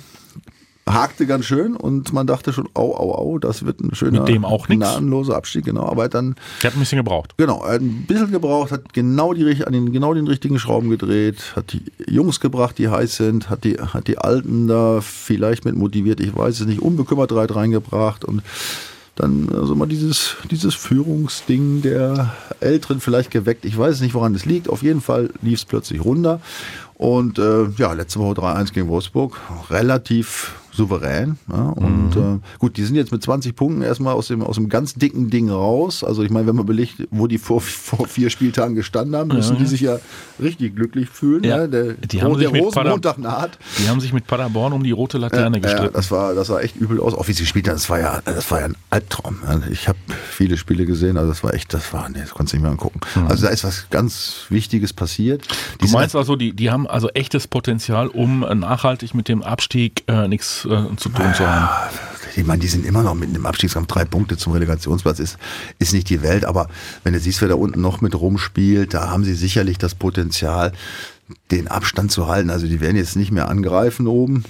[SPEAKER 3] hakte ganz schön und man dachte schon, au, au, au, das wird ein schöner,
[SPEAKER 2] mit dem auch nix.
[SPEAKER 3] Gnadenloser Abstieg, genau. Aber dann.
[SPEAKER 2] Der hat ein bisschen gebraucht.
[SPEAKER 3] Genau, er hat ein bisschen gebraucht, hat genau die, an den, genau den richtigen Schrauben gedreht, hat die Jungs gebracht, die heiß sind, hat die, hat die Alten da vielleicht mit motiviert, ich weiß es nicht, unbekümmert reingebracht und dann also mal dieses, dieses Führungsding der Älteren vielleicht geweckt. Ich weiß nicht, woran es liegt. Auf jeden Fall lief es plötzlich runter. Und äh, ja, letzte Woche drei eins gegen Wolfsburg. Relativ souverän. Ja, und mhm. äh, gut, die sind jetzt mit zwanzig Punkten erstmal aus dem, aus dem ganz dicken Ding raus. Also ich meine, wenn man belegt, wo die vor, vor vier Spieltagen gestanden haben, müssen ja. die sich ja richtig glücklich fühlen.
[SPEAKER 2] Ja.
[SPEAKER 3] Ja, der
[SPEAKER 2] die haben
[SPEAKER 3] der
[SPEAKER 2] sich mit
[SPEAKER 3] Rosenmontag naht.
[SPEAKER 2] Die haben sich mit Paderborn um die rote Laterne
[SPEAKER 3] ja,
[SPEAKER 2] gestritten.
[SPEAKER 3] Ja, das war, das sah echt übel aus. Auch wie sie gespielt haben, das war ja, das war ja ein Albtraum. Ich habe viele Spiele gesehen, also das war echt, das war, nee, das konntest du nicht mehr angucken. Mhm. Also da ist was ganz Wichtiges passiert.
[SPEAKER 2] Die du meinst also, die, die haben also echtes Potenzial, um nachhaltig mit dem Abstieg äh, nichts äh, zu tun zu haben.
[SPEAKER 3] Ich meine, die sind immer noch mit dem Abstiegskampf, drei Punkte zum Relegationsplatz ist, ist nicht die Welt, aber wenn du siehst, wer da unten noch mit rumspielt, da haben sie sicherlich das Potenzial, den Abstand zu halten. Also die werden jetzt nicht mehr angreifen oben,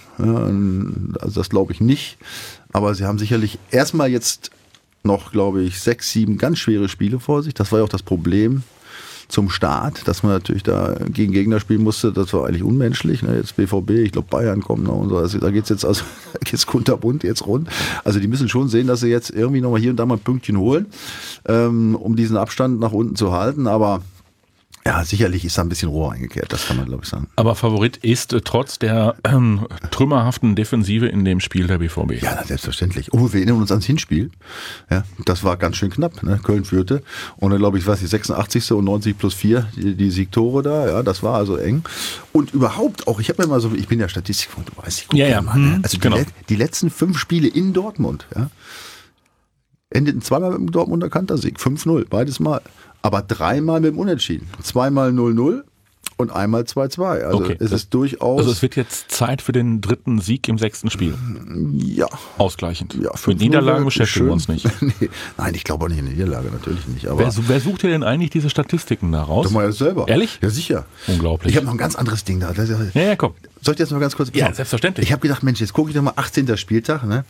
[SPEAKER 3] ja, also das glaube ich nicht, aber sie haben sicherlich erstmal jetzt noch, glaube ich, sechs, sieben ganz schwere Spiele vor sich. Das war ja auch das Problem zum Start, dass man natürlich da gegen Gegner spielen musste, das war eigentlich unmenschlich. Ne? Jetzt B V B, ich glaube Bayern kommen noch und so. Also, da geht es jetzt also geht's kunterbunt jetzt rund. Also die müssen schon sehen, dass sie jetzt irgendwie nochmal hier und da mal ein Pünktchen holen, ähm, um diesen Abstand nach unten zu halten. Aber ja, sicherlich ist da ein bisschen Rohr eingekehrt, das kann man glaube ich sagen.
[SPEAKER 2] Aber Favorit ist äh, trotz der ähm, trümmerhaften Defensive in dem Spiel der B V B.
[SPEAKER 3] Ja, na, selbstverständlich. Oh, wir erinnern uns ans Hinspiel. Ja, das war ganz schön knapp. Ne? Köln führte. Und dann glaube ich, was die sechsundachtzigste und neunzig plus vier, die, die Siegtore da. Ja, das war also eng. Und überhaupt auch, ich habe mir mal so, ich bin ja Statistikfreund, du weißt, ich gucke
[SPEAKER 2] ja, ja.
[SPEAKER 3] mal. Ne?
[SPEAKER 2] Mhm,
[SPEAKER 3] Also die,
[SPEAKER 2] genau.
[SPEAKER 3] die letzten fünf Spiele in Dortmund, ja, endeten zweimal mit dem Dortmunder Kantersieg. fünf null, beides Mal. Aber dreimal mit dem Unentschieden. Zweimal null null und einmal zwei zwei. Also
[SPEAKER 2] okay.
[SPEAKER 3] es ist durchaus...
[SPEAKER 2] Also es wird jetzt Zeit für den dritten Sieg im sechsten Spiel.
[SPEAKER 3] Ja.
[SPEAKER 2] Ausgleichend.
[SPEAKER 3] Ja,
[SPEAKER 2] mit Niederlagen beschäftigen wir uns nicht.
[SPEAKER 3] Nee. Nein, ich glaube auch nicht in der Niederlage, natürlich nicht. Aber
[SPEAKER 2] wer, wer sucht dir denn eigentlich diese Statistiken da raus?
[SPEAKER 3] Doch mal ja selber.
[SPEAKER 2] Ehrlich?
[SPEAKER 3] Ja, sicher.
[SPEAKER 2] Unglaublich.
[SPEAKER 3] Ich habe noch ein ganz anderes Ding da.
[SPEAKER 2] Ja, ja, komm.
[SPEAKER 3] Soll ich jetzt mal ganz kurz...
[SPEAKER 2] Ja, selbstverständlich.
[SPEAKER 3] Ich habe gedacht, Mensch, jetzt gucke ich doch mal achtzehnter Spieltag, ne?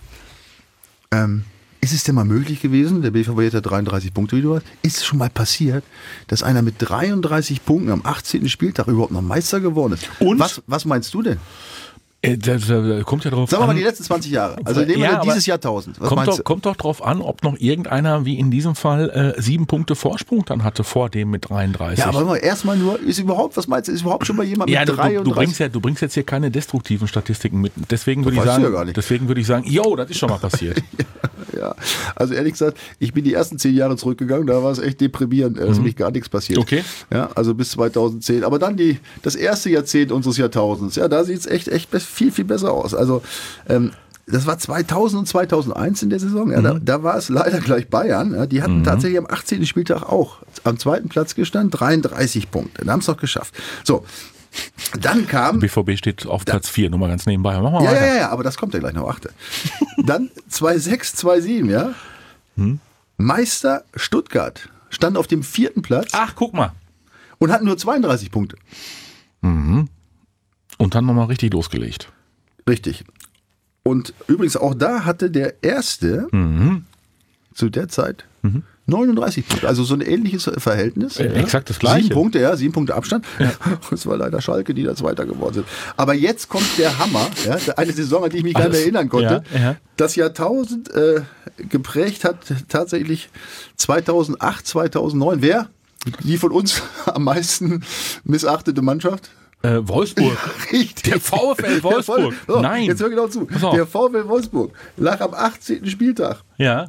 [SPEAKER 3] Ähm... Ist es denn mal möglich gewesen, der B V B hat ja dreiunddreißig Punkte, wie du hast, ist es schon mal passiert, dass einer mit dreiunddreißig Punkten am achtzehnten Spieltag überhaupt noch Meister geworden ist?
[SPEAKER 2] Und?
[SPEAKER 3] Was, was meinst du denn?
[SPEAKER 2] Äh, das, das kommt ja drauf
[SPEAKER 3] Sagen wir
[SPEAKER 2] an.
[SPEAKER 3] mal die letzten zwanzig Jahre, also nehmen wir
[SPEAKER 2] Ja,
[SPEAKER 3] dieses
[SPEAKER 2] aber
[SPEAKER 3] Jahrtausend. Was
[SPEAKER 2] Kommt
[SPEAKER 3] meinst
[SPEAKER 2] doch,
[SPEAKER 3] du?
[SPEAKER 2] kommt doch drauf an, ob noch irgendeiner, wie in diesem Fall, äh, sieben Punkte Vorsprung dann hatte vor dem mit dreiunddreißig.
[SPEAKER 3] Ja, aber erstmal nur, ist überhaupt, was meinst du, ist überhaupt schon mal jemand
[SPEAKER 2] Ja,
[SPEAKER 3] mit
[SPEAKER 2] du,
[SPEAKER 3] dreiunddreißig?
[SPEAKER 2] du, bringst ja, du bringst jetzt hier keine destruktiven Statistiken mit. Deswegen würde ich
[SPEAKER 3] weißt du
[SPEAKER 2] sagen,
[SPEAKER 3] ja gar nicht.
[SPEAKER 2] deswegen würde ich sagen, jo, das ist schon mal passiert.
[SPEAKER 3] Ja, also ehrlich gesagt, ich bin die ersten zehn Jahre zurückgegangen, da war es echt deprimierend, da ist nämlich gar nichts passiert.
[SPEAKER 2] Okay.
[SPEAKER 3] Ja, also bis zweitausendzehn. Aber dann die, das erste Jahrzehnt unseres Jahrtausends, ja, da sieht es echt, echt viel, viel besser aus. Also, ähm, das war zweitausend und zweitausendeins in der Saison. Ja, mhm. da, da war es leider gleich Bayern. Ja, die hatten mhm. tatsächlich am achtzehnten Spieltag auch am zweiten Platz gestanden, dreiunddreißig Punkte. Da haben es doch geschafft. So. Dann kam...
[SPEAKER 2] B V B steht auf Platz vier, nur mal ganz nebenbei. Machen wir
[SPEAKER 3] ja,
[SPEAKER 2] weiter.
[SPEAKER 3] ja, ja, aber das kommt ja gleich noch. Achte. Dann zwei sechs, zwei sieben, ja. Hm? Meister Stuttgart stand auf dem vierten Platz.
[SPEAKER 2] Ach, guck mal.
[SPEAKER 3] Und hatten nur zweiunddreißig Punkte.
[SPEAKER 2] Mhm. Und dann nochmal richtig losgelegt.
[SPEAKER 3] Richtig. Und übrigens auch da hatte der Erste
[SPEAKER 2] mhm.
[SPEAKER 3] zu der Zeit mhm. neununddreißig Punkte. Also so ein ähnliches Verhältnis.
[SPEAKER 2] Äh,
[SPEAKER 3] ja.
[SPEAKER 2] Exakt das Gleiche.
[SPEAKER 3] Sieben Punkte, ja, sieben Punkte Abstand.
[SPEAKER 2] Ja.
[SPEAKER 3] Es war leider Schalke, die da Zweiter geworden sind. Aber jetzt kommt der Hammer. Ja, eine Saison, an die ich mich gar nicht erinnern konnte.
[SPEAKER 2] Ja, ja.
[SPEAKER 3] Das Jahrtausend äh, geprägt hat tatsächlich zweitausendacht, zweitausendneun. Wer? Die von uns am meisten missachtete Mannschaft?
[SPEAKER 2] Äh, Wolfsburg.
[SPEAKER 3] Richtig.
[SPEAKER 2] Der VfL Wolfsburg.
[SPEAKER 3] Der so,
[SPEAKER 2] Nein.
[SPEAKER 3] Jetzt hör genau zu. Der VfL Wolfsburg lag am achtzehnten Spieltag
[SPEAKER 2] Ja.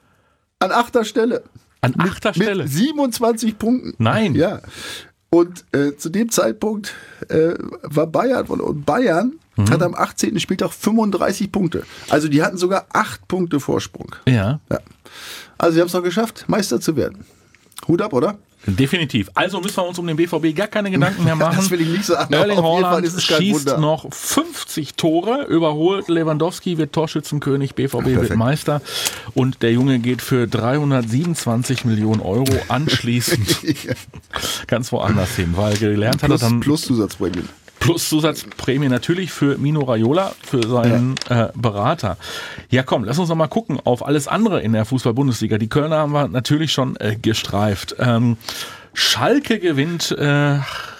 [SPEAKER 3] an achter Stelle.
[SPEAKER 2] An achter
[SPEAKER 3] mit,
[SPEAKER 2] Stelle?
[SPEAKER 3] Mit siebenundzwanzig Punkten.
[SPEAKER 2] Nein.
[SPEAKER 3] Ja. Und äh, zu dem Zeitpunkt äh, war Bayern und Bayern mhm. hat am achtzehnten Spieltag fünfunddreißig Punkte. Also die hatten sogar acht Punkte Vorsprung.
[SPEAKER 2] Ja.
[SPEAKER 3] Ja. Also sie haben es noch geschafft, Meister zu werden. Hut ab, oder?
[SPEAKER 2] Definitiv. Also müssen wir uns um den B V B gar keine Gedanken mehr machen.
[SPEAKER 3] Das will ich nicht sagen.
[SPEAKER 2] Erling
[SPEAKER 3] Auf jeden Fall
[SPEAKER 2] Haaland
[SPEAKER 3] ist es kein
[SPEAKER 2] schießt
[SPEAKER 3] Wunder.
[SPEAKER 2] noch fünfzig Tore, überholt Lewandowski, wird Torschützenkönig, B V B
[SPEAKER 3] Ach,
[SPEAKER 2] wird Meister und der Junge geht für dreihundertsiebenundzwanzig Millionen Euro anschließend ganz woanders hin, weil gelernt hat er
[SPEAKER 3] Plus,
[SPEAKER 2] dann
[SPEAKER 3] plus Zusatzprämien.
[SPEAKER 2] plus Zusatzprämie natürlich für Mino Raiola, für seinen ja. äh, Berater. Ja komm, lass uns noch mal gucken auf alles andere in der Fußball-Bundesliga. Die Kölner haben wir natürlich schon äh, gestreift. Ähm, Schalke gewinnt äh,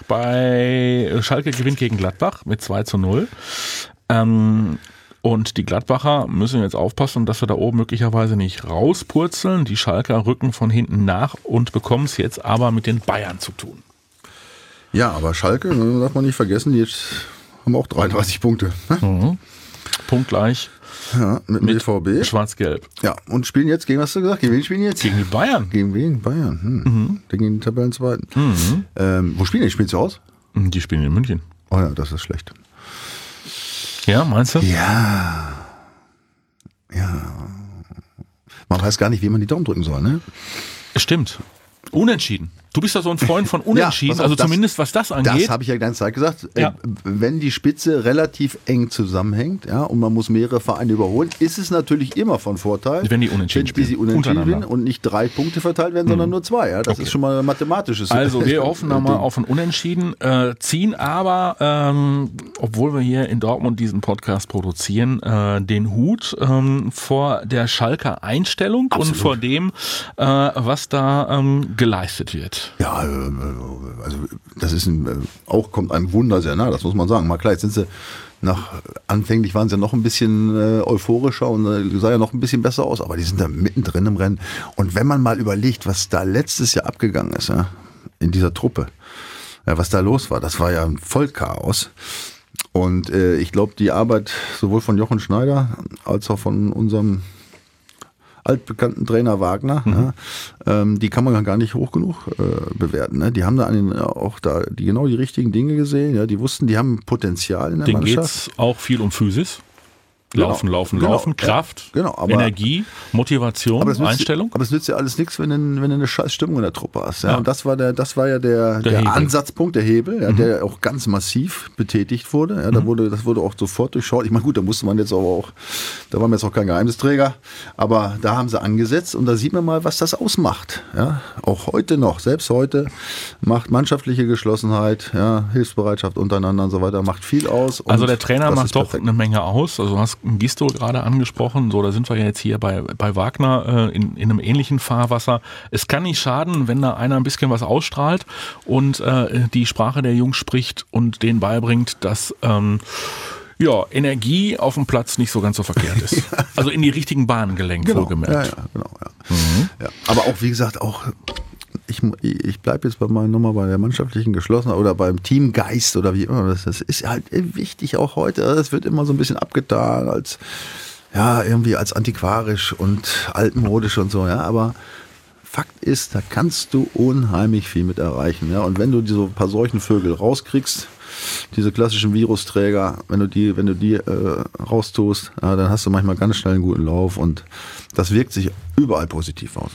[SPEAKER 2] bei Schalke gewinnt gegen Gladbach mit zwei zu null. Ähm, und die Gladbacher müssen jetzt aufpassen, dass sie da oben möglicherweise nicht rauspurzeln. Die Schalker rücken von hinten nach und bekommen es jetzt aber mit den Bayern zu tun.
[SPEAKER 3] Ja, aber Schalke, darf man nicht vergessen, jetzt haben wir auch dreiunddreißig Punkte. Ne?
[SPEAKER 2] Mhm. Punktgleich.
[SPEAKER 3] Ja, mit dem
[SPEAKER 2] mit
[SPEAKER 3] B V B.
[SPEAKER 2] Schwarz-Gelb.
[SPEAKER 3] Ja, und spielen jetzt gegen, was hast du gesagt? Gegen wen spielen die jetzt?
[SPEAKER 2] Gegen die Bayern.
[SPEAKER 3] Gegen wen? Bayern. Hm.
[SPEAKER 2] Mhm.
[SPEAKER 3] Gegen den Tabellenzweiten.
[SPEAKER 2] Mhm.
[SPEAKER 3] Ähm, wo spielen die? Spielen sie aus?
[SPEAKER 2] Die spielen in München.
[SPEAKER 3] Oh ja, das ist schlecht.
[SPEAKER 2] Ja, meinst du?
[SPEAKER 3] Ja. Ja. Man weiß gar nicht, wie man die Daumen drücken soll, ne?
[SPEAKER 2] Stimmt. Unentschieden. Du bist ja so ein Freund von Unentschieden,
[SPEAKER 3] Ja, pass auf,
[SPEAKER 2] also
[SPEAKER 3] das-
[SPEAKER 2] zumindest was das angeht.
[SPEAKER 3] Das habe ich ja die ganze Zeit gesagt.
[SPEAKER 2] Ja.
[SPEAKER 3] Äh, Wenn die Spitze relativ eng zusammenhängt, ja, und man muss mehrere Vereine überholen, ist es natürlich immer von Vorteil,
[SPEAKER 2] Wenn die unentschieden
[SPEAKER 3] wenn sie
[SPEAKER 2] spielen,
[SPEAKER 3] unentschieden
[SPEAKER 2] untereinander.
[SPEAKER 3] und nicht drei Punkte verteilt werden, sondern nur zwei. Ja. Das
[SPEAKER 2] Okay.
[SPEAKER 3] ist schon mal ein mathematisches.
[SPEAKER 2] Also wir hoffen da mal
[SPEAKER 3] Ding.
[SPEAKER 2] auf ein Unentschieden, äh, ziehen aber, ähm, obwohl wir hier in Dortmund diesen Podcast produzieren, äh, den Hut ähm, vor der Schalker Einstellung und
[SPEAKER 3] Absolut.
[SPEAKER 2] vor dem, äh, was da ähm, geleistet wird.
[SPEAKER 3] Ja, äh, also das ist ein, äh, auch kommt einem Wunder sehr nah, das muss man sagen. Mal klar, jetzt sind sie nach, anfänglich waren sie ja noch ein bisschen äh, euphorischer und äh, sah ja noch ein bisschen besser aus, aber die sind da mittendrin im Rennen. Und wenn man mal überlegt, was da letztes Jahr abgegangen ist, ja, in dieser Truppe, ja, was da los war, das war ja ein Vollchaos. Und äh, ich glaube, die Arbeit sowohl von Jochen Schneider als auch von unserem altbekannten Trainer Wagner,
[SPEAKER 2] Mhm.
[SPEAKER 3] ja, ähm, die kann man gar nicht hoch genug äh, bewerten. Ne? Die haben da an den, auch da die genau die richtigen Dinge gesehen. Ja, die wussten, die haben Potenzial in der
[SPEAKER 2] Denen
[SPEAKER 3] Mannschaft.
[SPEAKER 2] geht's auch viel um Physis. Laufen,
[SPEAKER 3] Genau.
[SPEAKER 2] laufen,
[SPEAKER 3] Genau.
[SPEAKER 2] laufen,
[SPEAKER 3] Ja,
[SPEAKER 2] Kraft,
[SPEAKER 3] genau, aber-
[SPEAKER 2] Energie, Motivation,
[SPEAKER 3] Aber es nützt,
[SPEAKER 2] Einstellung.
[SPEAKER 3] aber es nützt ja alles nichts, wenn du, wenn du eine scheiß Stimmung in der Truppe hast. Ja?
[SPEAKER 2] Ja.
[SPEAKER 3] Und das war der, das war ja der,
[SPEAKER 2] Der
[SPEAKER 3] der,
[SPEAKER 2] Hebel.
[SPEAKER 3] Ansatzpunkt, der Hebel, ja, der auch ganz massiv betätigt wurde. Ja, da wurde. Das wurde auch sofort durchschaut. Ich meine, gut, da musste man jetzt aber auch, da waren wir jetzt auch kein Geheimnisträger, aber da haben sie angesetzt und da sieht man mal, was das ausmacht. Ja? Auch heute noch, selbst heute macht mannschaftliche Geschlossenheit, ja, Hilfsbereitschaft untereinander und so weiter, macht viel aus.
[SPEAKER 2] Also
[SPEAKER 3] und
[SPEAKER 2] der Trainer
[SPEAKER 3] das
[SPEAKER 2] macht
[SPEAKER 3] ist
[SPEAKER 2] doch
[SPEAKER 3] perfekt.
[SPEAKER 2] eine Menge aus. Also du hast Gisto gerade angesprochen. So, da sind wir ja jetzt hier bei, bei Wagner äh, in, in einem ähnlichen Fahrwasser. Es kann nicht schaden, wenn da einer ein bisschen was ausstrahlt und äh, die Sprache der Jungs spricht und denen beibringt, dass ähm, ja, Energie auf dem Platz nicht so ganz so verkehrt ist. Also in die richtigen Bahnen gelenkt,
[SPEAKER 3] Genau,
[SPEAKER 2] wohlgemerkt.
[SPEAKER 3] ja, ja, genau, ja. Ja. Aber auch, wie gesagt, auch ich, ich bleibe jetzt bei meiner Nummer bei der mannschaftlichen Geschlossenheit oder beim Teamgeist oder wie immer. Das, das ist halt wichtig auch heute. Das wird immer so ein bisschen abgetan als, ja, irgendwie als antiquarisch und altmodisch und so, ja, aber Fakt ist, da kannst du unheimlich viel mit erreichen, ja, und wenn du so ein paar solchen Vögel rauskriegst, diese klassischen Virusträger, wenn du die, wenn du die äh, raustust, ja, dann hast du manchmal ganz schnell einen guten Lauf und das wirkt sich überall positiv aus.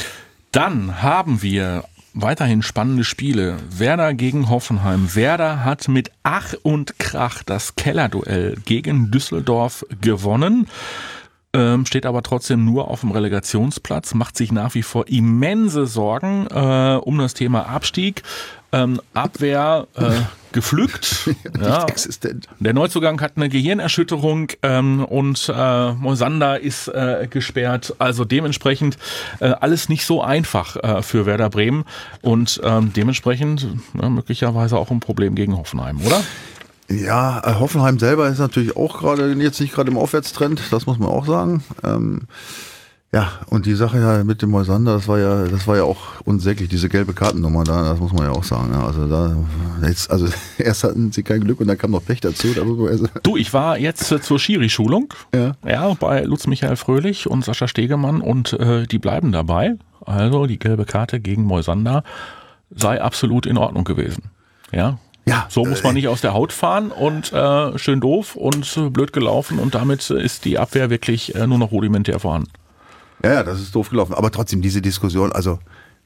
[SPEAKER 2] Dann haben wir weiterhin spannende Spiele. Werder gegen Hoffenheim. Werder hat mit Ach und Krach das Kellerduell gegen Düsseldorf gewonnen. Ähm, steht aber trotzdem nur auf dem Relegationsplatz, macht sich nach wie vor immense Sorgen äh, um das Thema Abstieg. Ähm, Abwehr äh, gepflückt. Ja.
[SPEAKER 3] Nicht existent.
[SPEAKER 2] Der Neuzugang hat eine Gehirnerschütterung ähm, und äh, Moisander ist äh, gesperrt. Also dementsprechend äh, alles nicht so einfach äh, für Werder Bremen und ähm, dementsprechend ja, möglicherweise auch ein Problem gegen Hoffenheim, oder?
[SPEAKER 3] Ja, äh, Hoffenheim selber ist natürlich auch gerade jetzt nicht gerade im Aufwärtstrend, das muss man auch sagen. Ähm, ja, und die Sache ja mit dem Moisander, das war ja, das war ja auch unsäglich, diese gelbe Kartennummer da, das muss man ja auch sagen. Ja, also da jetzt, also erst hatten sie kein Glück und dann kam noch Pech dazu. Also,
[SPEAKER 2] Du, ich war jetzt äh, zur Schiri-Schulung,
[SPEAKER 3] Ja.
[SPEAKER 2] ja, bei Lutz Michael Fröhlich und Sascha Stegemann und äh, die bleiben dabei. Also die gelbe Karte gegen Moisander sei absolut in Ordnung gewesen. Ja.
[SPEAKER 3] Ja,
[SPEAKER 2] So muss man nicht aus der Haut fahren und äh, schön doof und äh, blöd gelaufen und damit ist die Abwehr wirklich äh, nur noch rudimentär vorhanden.
[SPEAKER 3] Ja, ja, das ist doof gelaufen. Aber trotzdem diese Diskussion, also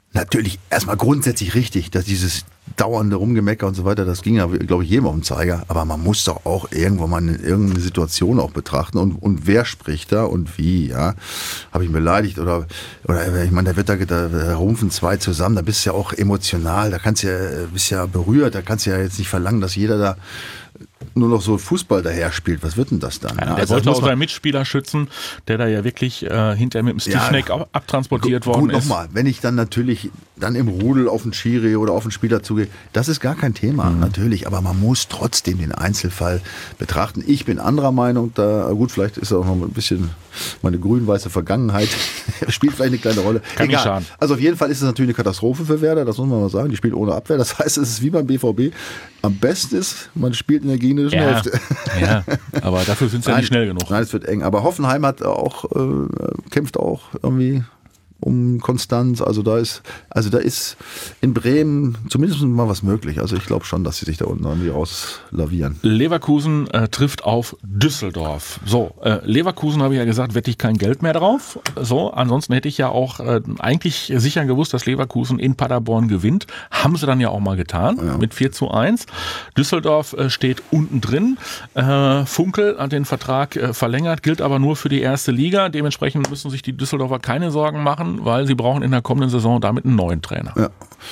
[SPEAKER 3] natürlich erstmal grundsätzlich richtig, dass dieses dauernde Rumgemecker und so weiter, das ging ja, glaube ich, jedem auf den Zeiger. Aber man muss doch auch irgendwo mal in irgendeine Situation auch betrachten. Und, und wer spricht da und wie, ja? Habe ich ihn beleidigt oder, oder ich meine, da wird da, da, da rumpfen zwei zusammen, da bist du ja auch emotional, da kannst du ja, bist ja berührt, da kannst du ja jetzt nicht verlangen, dass jeder da nur noch so Fußball daher spielt. Was wird denn das dann?
[SPEAKER 2] Ja, der
[SPEAKER 3] also
[SPEAKER 2] wollte auch seinen Mitspieler schützen, der da ja wirklich äh, hinterher mit dem Stiffneck ja, abtransportiert
[SPEAKER 3] gut,
[SPEAKER 2] worden
[SPEAKER 3] gut,
[SPEAKER 2] ist.
[SPEAKER 3] Nochmal, wenn ich dann natürlich dann im Rudel auf den Schiri oder auf den Spieler zugehe, das ist gar kein Thema, mhm. natürlich, aber man muss trotzdem den Einzelfall betrachten. Ich bin anderer Meinung, da gut, vielleicht ist auch noch ein bisschen meine grün-weiße Vergangenheit, spielt vielleicht eine kleine Rolle.
[SPEAKER 2] Kann nicht schaden.
[SPEAKER 3] Also auf jeden Fall ist es natürlich eine Katastrophe für Werder, das muss man mal sagen, die spielt ohne Abwehr, das heißt, es ist wie beim B V B. Am besten ist, man spielt in der gegnerischen
[SPEAKER 2] ja,
[SPEAKER 3] Hälfte.
[SPEAKER 2] Ja, aber dafür sind sie ja nicht schnell genug.
[SPEAKER 3] Nein, es wird eng. Aber Hoffenheim hat auch, äh, kämpft auch irgendwie um Konstanz. Also da ist, also da ist in Bremen zumindest mal was möglich. Also ich glaube schon, dass sie sich da unten irgendwie rauslavieren.
[SPEAKER 2] Leverkusen äh, trifft auf Düsseldorf. So, äh, Leverkusen habe ich ja gesagt, wette ich kein Geld mehr drauf. So, ansonsten hätte ich ja auch äh, eigentlich sicher gewusst, dass Leverkusen in Paderborn gewinnt. Haben sie dann ja auch mal getan, ja. Mit vier zu eins. Düsseldorf äh, steht unten drin. Äh, Funkel hat den Vertrag äh, verlängert, gilt aber nur für die erste Liga. Dementsprechend müssen sich die Düsseldorfer keine Sorgen machen, weil sie brauchen in der kommenden Saison damit einen neuen Trainer.
[SPEAKER 3] Ja,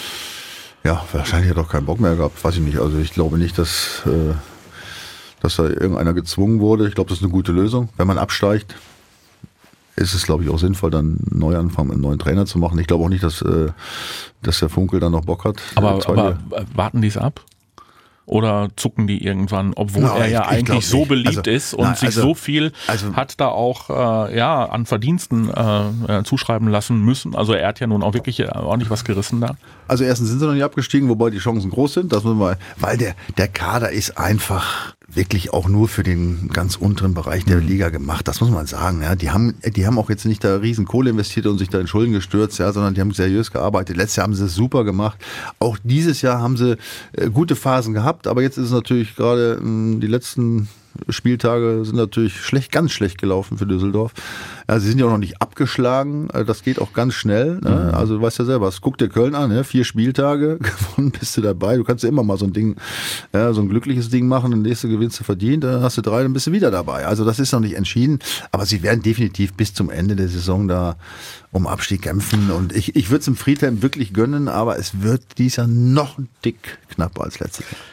[SPEAKER 3] ja, wahrscheinlich hat er doch keinen Bock mehr gehabt, weiß ich nicht. Also ich glaube nicht, dass, äh, dass da irgendeiner gezwungen wurde. Ich glaube, das ist eine gute Lösung. Wenn man absteigt, ist es, glaube ich, auch sinnvoll, dann einen Neuanfang mit einem neuen Trainer zu machen. Ich glaube auch nicht, dass, äh, dass der Funkel dann noch Bock hat.
[SPEAKER 2] Aber, aber warten die es ab? Oder zucken die irgendwann, obwohl no, er ja ich, eigentlich ich so beliebt also, ist und na, sich also, so viel also, hat da auch äh, ja, an Verdiensten äh, zuschreiben lassen müssen. Also er hat ja nun auch wirklich ordentlich was gerissen da.
[SPEAKER 3] Also erstens sind sie noch nicht abgestiegen, wobei die Chancen groß sind. Das müssen wir, weil der, der Kader ist einfach wirklich auch nur für den ganz unteren Bereich der Liga gemacht. Das muss man sagen. Ja, die haben, die haben auch jetzt nicht da riesen Kohle investiert und sich da in Schulden gestürzt, ja, sondern die haben seriös gearbeitet. Letztes Jahr haben sie es super gemacht. Auch dieses Jahr haben sie äh, gute Phasen gehabt, aber jetzt ist es natürlich gerade äh, die letzten Spieltage sind natürlich schlecht, ganz schlecht gelaufen für Düsseldorf. Ja, sie sind ja auch noch nicht abgeschlagen, das geht auch ganz schnell. Ne? Mhm. Also du weißt ja selber, guck dir Köln an, ne? Vier Spieltage, gewonnen bist du dabei. Du kannst ja immer mal so ein Ding, ja, so ein glückliches Ding machen, dann nächste gewinnst du verdient, dann hast du drei, dann bist du wieder dabei. Also das ist noch nicht entschieden, aber sie werden definitiv bis zum Ende der Saison da um Abstieg kämpfen und ich, ich würde es im Friedhelm wirklich gönnen, aber es wird dies Jahr noch ein Dick knapper als letztes Jahr.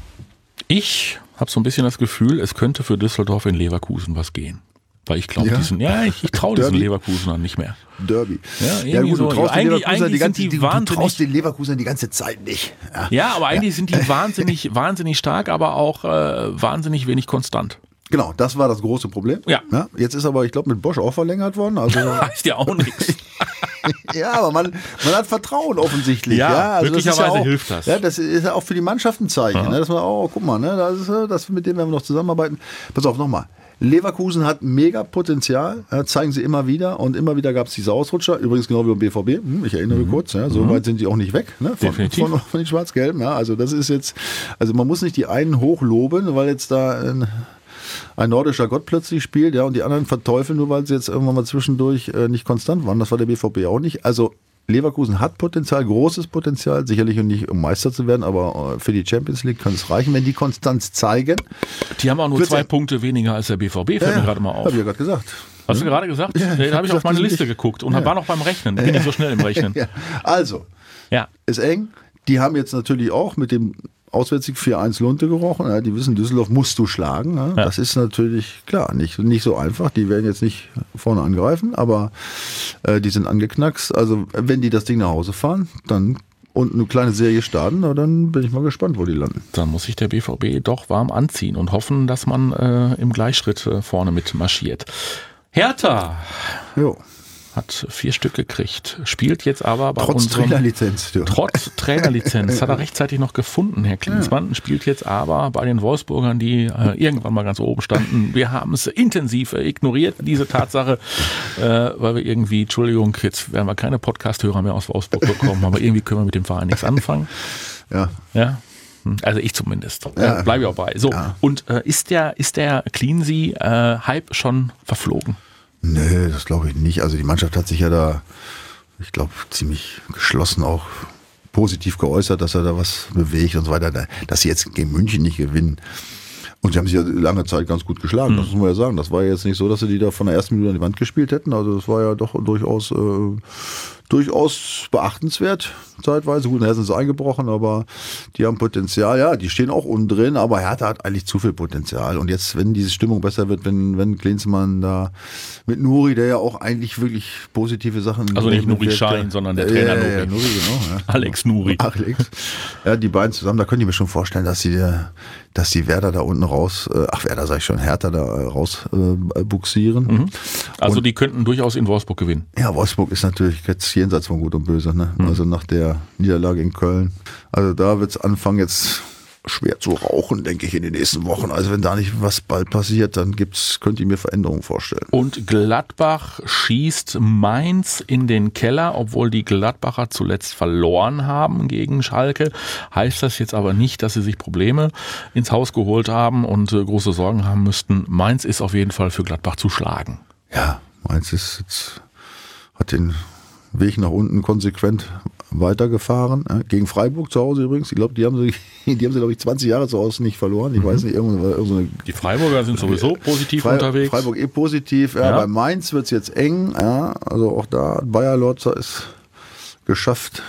[SPEAKER 2] Ich habe so ein bisschen das Gefühl, es könnte für Düsseldorf in Leverkusen was gehen. Weil ich glaube,
[SPEAKER 3] ja.
[SPEAKER 2] diesen, ja, ich, ich traue diesen Leverkusenern nicht mehr.
[SPEAKER 3] Derby.
[SPEAKER 2] Ja,
[SPEAKER 3] ja gut,
[SPEAKER 2] so.
[SPEAKER 3] du traust,
[SPEAKER 2] eigentlich,
[SPEAKER 3] den eigentlich die ganze,
[SPEAKER 2] die
[SPEAKER 3] die, du traust den Leverkusenern die ganze Zeit nicht.
[SPEAKER 2] Ja, ja aber eigentlich ja. sind die wahnsinnig, wahnsinnig stark, aber auch äh, wahnsinnig wenig konstant.
[SPEAKER 3] Genau, das war das große Problem.
[SPEAKER 2] Ja.
[SPEAKER 3] ja jetzt ist aber, ich glaube, mit Bosch auch verlängert worden. Also
[SPEAKER 2] heißt ja auch nichts.
[SPEAKER 3] Ja, aber man, man hat Vertrauen offensichtlich.
[SPEAKER 2] Ja,
[SPEAKER 3] ja also
[SPEAKER 2] möglicherweise
[SPEAKER 3] das ist ja auch, hilft
[SPEAKER 2] das.
[SPEAKER 3] Ja, das ist ja auch für die Mannschaft ein Zeichen. Ne, dass man, oh, guck mal, ne, das ist, das, mit dem werden wir noch zusammenarbeiten. Pass auf, nochmal. Leverkusen hat mega Potenzial, ja, zeigen sie immer wieder und immer wieder gab es diese Ausrutscher, übrigens genau wie beim B V B, hm, ich erinnere mhm. kurz, ja, so mhm. weit sind die auch nicht weg, ne, von, von, von den Schwarz-Gelben, ja, also das ist jetzt, also man muss nicht die einen hochloben, weil jetzt da ein, ein nordischer Gott plötzlich spielt, ja, und die anderen verteufeln, nur weil sie jetzt irgendwann mal zwischendurch äh, nicht konstant waren, das war der B V B auch nicht, also Leverkusen hat Potenzial, großes Potenzial, sicherlich nicht um Meister zu werden, aber für die Champions League kann es reichen, wenn die Konstanz zeigen.
[SPEAKER 2] Die haben auch nur zwei Punkte weniger als der B V B, fällt
[SPEAKER 3] ja,
[SPEAKER 2] mir gerade mal auf.
[SPEAKER 3] Hab ich ja gerade gesagt.
[SPEAKER 2] Hast du gerade gesagt?
[SPEAKER 3] Ja,
[SPEAKER 2] da habe ich auf meine Liste
[SPEAKER 3] nicht.
[SPEAKER 2] geguckt und
[SPEAKER 3] ja.
[SPEAKER 2] war noch beim Rechnen. Ich bin nicht so schnell im Rechnen.
[SPEAKER 3] Ja. Also,
[SPEAKER 2] ja.
[SPEAKER 3] ist eng. Die haben jetzt natürlich auch mit dem Auswärtssieg vier eins Lunte gerochen. Ja, die wissen, Düsseldorf musst du schlagen. Ja. Ja. Das ist natürlich, klar, nicht, nicht so einfach. Die werden jetzt nicht vorne angreifen, aber äh, die sind angeknackst. Also wenn die das Ding nach Hause fahren, dann und eine kleine Serie starten, na, dann bin ich mal gespannt, wo die landen.
[SPEAKER 2] Dann muss sich der B V B doch warm anziehen und hoffen, dass man äh, im Gleichschritt äh, vorne mit marschiert. Hertha
[SPEAKER 3] jo.
[SPEAKER 2] hat vier Stück gekriegt, spielt jetzt aber bei
[SPEAKER 3] trotz
[SPEAKER 2] unserem...
[SPEAKER 3] Trainerlizenz. Du.
[SPEAKER 2] Trotz Trainerlizenz, hat er rechtzeitig noch gefunden, Herr Klinsmann, ja. Spielt jetzt aber bei den Wolfsburgern, die äh, irgendwann mal ganz oben standen. Wir haben es intensiv äh, ignoriert, diese Tatsache, äh, weil wir irgendwie, Entschuldigung, jetzt werden wir keine Podcast-Hörer mehr aus Wolfsburg bekommen, aber irgendwie können wir mit dem Verein nichts anfangen.
[SPEAKER 3] Ja.
[SPEAKER 2] Ja. Also ich zumindest.
[SPEAKER 3] Ja.
[SPEAKER 2] Äh, Bleibe ich auch bei. So,
[SPEAKER 3] ja.
[SPEAKER 2] Und äh, ist der, ist der Cleansea-Hype schon verflogen?
[SPEAKER 3] Nö, das glaube ich nicht. Also die Mannschaft hat sich ja da ich glaube, ziemlich geschlossen auch positiv geäußert, dass er da was bewegt und so weiter, dass sie jetzt gegen München nicht gewinnen. Und sie haben sich ja lange Zeit ganz gut geschlagen, das muss man ja sagen. Das war ja jetzt nicht so, dass sie die da von der ersten Minute an die Wand gespielt hätten. Also das war ja doch durchaus, äh, durchaus beachtenswert zeitweise. Gut, nachher sind sie eingebrochen, aber die haben Potenzial. Ja, die stehen auch unten drin, aber Hertha hat eigentlich zu viel Potenzial. Und jetzt, wenn diese Stimmung besser wird, wenn, wenn Klinsmann da mit Nuri, der ja auch eigentlich wirklich positive Sachen...
[SPEAKER 2] Also nicht Nuri Sahin, sondern der Trainer
[SPEAKER 3] ja,
[SPEAKER 2] Nuri.
[SPEAKER 3] Ja, Nuri, genau. Ja.
[SPEAKER 2] Alex Nuri.
[SPEAKER 3] Alex. Ja, die beiden zusammen, da könnte ich mir schon vorstellen, dass sie, dass die Werder da unten raus, ach Werder sag ich schon, Hertha da raus äh, buxieren.
[SPEAKER 2] Mhm. Also
[SPEAKER 3] und,
[SPEAKER 2] die könnten durchaus in Wolfsburg gewinnen.
[SPEAKER 3] Ja, Wolfsburg ist natürlich jetzt jenseits von Gut und Böse, ne? Mhm. Also nach der Niederlage in Köln. Also da wird es anfangen jetzt schwer zu rauchen, denke ich, in den nächsten Wochen. Also wenn da nicht was bald passiert, dann gibt's, könnte ich mir Veränderungen vorstellen.
[SPEAKER 2] Und Gladbach schießt Mainz in den Keller, obwohl die Gladbacher zuletzt verloren haben gegen Schalke. Heißt das jetzt aber nicht, dass sie sich Probleme ins Haus geholt haben und äh, große Sorgen haben müssten. Mainz ist auf jeden Fall für Gladbach zu schlagen.
[SPEAKER 3] Ja, Mainz ist jetzt, hat den Weg nach unten konsequent weitergefahren. Gegen Freiburg zu Hause übrigens. Ich glaube, die haben sie, die haben sie, glaube ich, zwanzig Jahre zu Hause nicht verloren. Ich mhm. weiß nicht, irgendeine, irgendeine
[SPEAKER 2] die Freiburger sind sowieso positiv Fre- unterwegs.
[SPEAKER 3] Freiburg eh positiv. Ja, ja. Bei Mainz wird es jetzt eng. Ja, also auch da, Bayer Lorzer ist geschafft,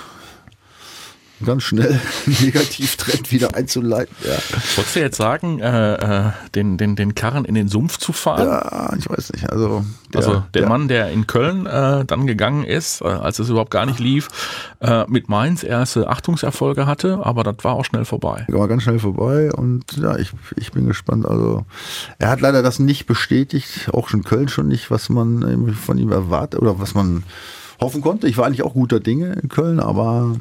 [SPEAKER 3] ganz schnell einen Negativtrend wieder einzuleiten. Ja.
[SPEAKER 2] Wolltest du jetzt sagen, äh, äh, den, den, den Karren in den Sumpf zu fahren?
[SPEAKER 3] Ja, ich weiß nicht. Also der,
[SPEAKER 2] also der,
[SPEAKER 3] der
[SPEAKER 2] Mann, der in Köln äh, dann gegangen ist, äh, als es überhaupt gar nicht lief, äh, mit Mainz erste Achtungserfolge hatte, aber das war auch schnell vorbei.
[SPEAKER 3] War ganz schnell vorbei und ja, ich, ich bin gespannt. Also er hat leider das nicht bestätigt, auch schon Köln schon nicht, was man von ihm erwartet oder was man hoffen konnte. Ich war eigentlich auch guter Dinge in Köln, aber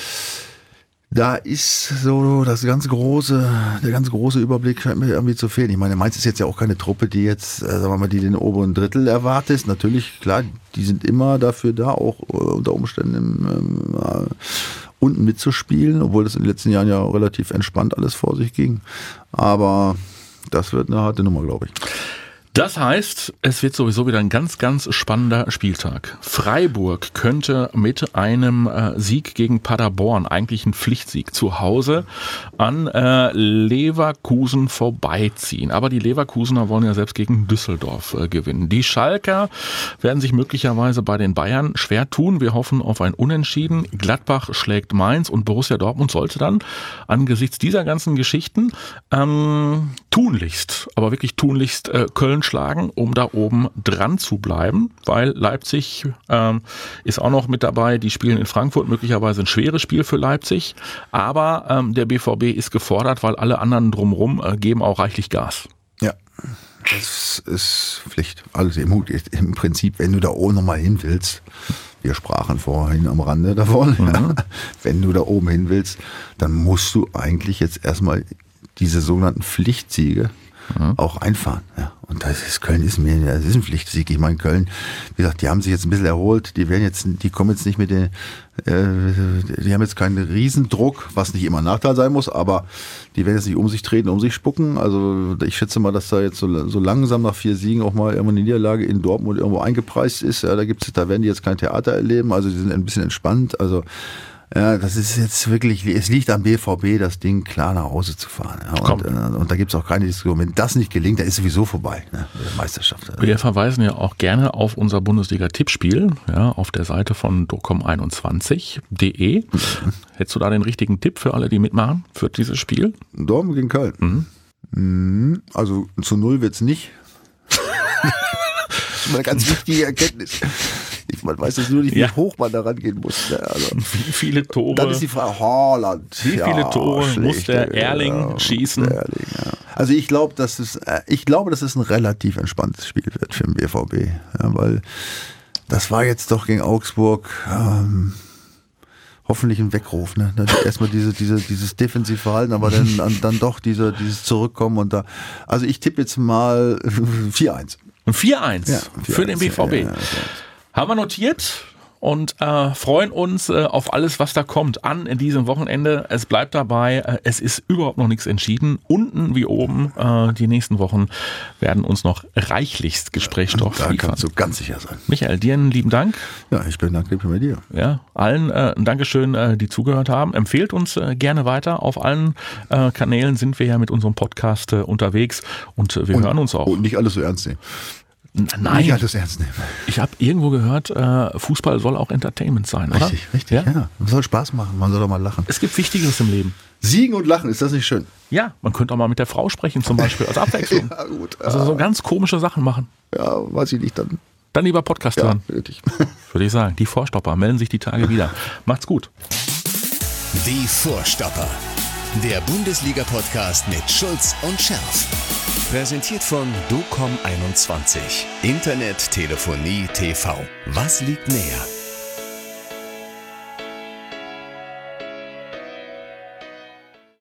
[SPEAKER 3] da ist so das ganz große, der ganz große Überblick scheint mir irgendwie zu fehlen. Ich meine, Mainz ist jetzt ja auch keine Truppe, die jetzt, äh, sagen wir mal, die den oberen Drittel erwartet. Natürlich, klar, die sind immer dafür da, auch äh, unter Umständen im, äh, unten mitzuspielen, obwohl das in den letzten Jahren ja relativ entspannt alles vor sich ging. Aber das wird eine harte Nummer, glaube ich.
[SPEAKER 2] Das heißt, es wird sowieso wieder ein ganz, ganz spannender Spieltag. Freiburg könnte mit einem äh, Sieg gegen Paderborn, eigentlich ein Pflichtsieg, zu Hause an äh, Leverkusen vorbeiziehen. Aber die Leverkusener wollen ja selbst gegen Düsseldorf äh, gewinnen. Die Schalker werden sich möglicherweise bei den Bayern schwer tun. Wir hoffen auf ein Unentschieden. Gladbach schlägt Mainz und Borussia Dortmund sollte dann angesichts dieser ganzen Geschichten ähm, tunlichst, aber wirklich tunlichst äh, Köln schlagen, um da oben dran zu bleiben, weil Leipzig ähm, ist auch noch mit dabei, die spielen in Frankfurt, möglicherweise ein schweres Spiel für Leipzig, aber ähm, der B V B ist gefordert, weil alle anderen drumherum äh, geben auch reichlich Gas.
[SPEAKER 3] Ja, das ist Pflicht. Also im, im Prinzip, wenn du da oben nochmal hin willst, wir sprachen vorhin am Rande davon, mhm. wenn du da oben hin willst, dann musst du eigentlich jetzt erstmal diese sogenannten Pflichtsiege mhm. auch einfahren. Ja. Und das ist, Köln ist mir, das ist ein Pflichtsieg. Ich meine, Köln, wie gesagt, die haben sich jetzt ein bisschen erholt, die werden jetzt, die kommen jetzt nicht mit den, äh, die haben jetzt keinen Riesendruck, was nicht immer ein Nachteil sein muss, aber die werden jetzt nicht um sich treten, um sich spucken. Also ich schätze mal, dass da jetzt so, so langsam nach vier Siegen auch mal irgendwo eine Niederlage in Dortmund irgendwo eingepreist ist. Ja, da gibt's, da werden die jetzt kein Theater erleben, also die sind ein bisschen entspannt. Also ja, das ist jetzt wirklich, es liegt am B V B, das Ding klar nach Hause zu fahren. Ja, und, äh, und da gibt's auch keine Diskussion. Wenn das nicht gelingt, dann ist sowieso vorbei, ne, mit der Meisterschaft.
[SPEAKER 2] Wir verweisen ja auch gerne auf unser Bundesliga-Tippspiel, ja, auf der Seite von docom einundzwanzig punkt de. Mhm. Hättest du da den richtigen Tipp für alle, die mitmachen, für dieses Spiel?
[SPEAKER 3] Dortmund gegen Köln. Mhm. Mhm. Also zu null wird's nicht. Das ist eine ganz wichtige Erkenntnis. Man weiß jetzt nur nicht, wie ja. hoch man da rangehen muss. Ne? Also,
[SPEAKER 2] wie viele Tore?
[SPEAKER 3] Dann ist die Frage, Haaland.
[SPEAKER 2] Wie ja, viele Tore schlecht, muss der Erling ja, schießen? Der Erling,
[SPEAKER 3] ja. Also ich glaube, dass es, ich glaube, dass es ein relativ entspanntes Spiel wird für den B V B. Ja, weil das war jetzt doch gegen Augsburg ähm, hoffentlich ein Weckruf. Ne? Erstmal diese, diese, dieses defensive Verhalten, aber dann, dann, dann doch diese, dieses Zurückkommen. Und da. Also ich tippe jetzt mal vier eins.
[SPEAKER 2] vier eins ja, für den B V B.
[SPEAKER 3] Ja, ja,
[SPEAKER 2] haben wir notiert und äh, freuen uns äh, auf alles, was da kommt an in diesem Wochenende. Es bleibt dabei, äh, es ist überhaupt noch nichts entschieden. Unten wie oben, äh, die nächsten Wochen werden uns noch reichlichst Gesprächsstoff
[SPEAKER 3] Da
[SPEAKER 2] liefern.
[SPEAKER 3] kannst du ganz sicher sein.
[SPEAKER 2] Michael, dir einen lieben Dank.
[SPEAKER 3] Ja, ich bin dankbar bei dir.
[SPEAKER 2] Ja, allen äh, ein Dankeschön, äh, die zugehört haben. Empfehlt uns äh, gerne weiter. Auf allen äh, Kanälen sind wir ja mit unserem Podcast äh, unterwegs und äh, wir
[SPEAKER 3] Und,
[SPEAKER 2] hören uns auch.
[SPEAKER 3] Und nicht alles so ernst nehmen.
[SPEAKER 2] N-
[SPEAKER 3] Nicht
[SPEAKER 2] Nein,
[SPEAKER 3] alles ernst nehmen.
[SPEAKER 2] ich habe irgendwo gehört, äh, Fußball soll auch Entertainment sein, oder?
[SPEAKER 3] Richtig, richtig.
[SPEAKER 2] Ja?
[SPEAKER 3] Ja? Man soll Spaß machen, man soll doch mal lachen.
[SPEAKER 2] Es gibt Wichtigeres im Leben.
[SPEAKER 3] Siegen und lachen, ist das nicht schön?
[SPEAKER 2] Ja, man könnte auch mal mit der Frau sprechen zum Beispiel, als Abwechslung.
[SPEAKER 3] Ja, gut.
[SPEAKER 2] Also so ganz komische Sachen machen.
[SPEAKER 3] Ja, weiß ich nicht, dann.
[SPEAKER 2] Dann lieber Podcast
[SPEAKER 3] Ja,
[SPEAKER 2] hören,
[SPEAKER 3] nötig.
[SPEAKER 2] würde ich sagen. Die Vorstopper melden sich die Tage wieder. Macht's gut.
[SPEAKER 1] Die Vorstopper. Der Bundesliga-Podcast mit Schulz und Scherf. Präsentiert von DOCOM einundzwanzig. Internet, Telefonie, T V. Was liegt näher?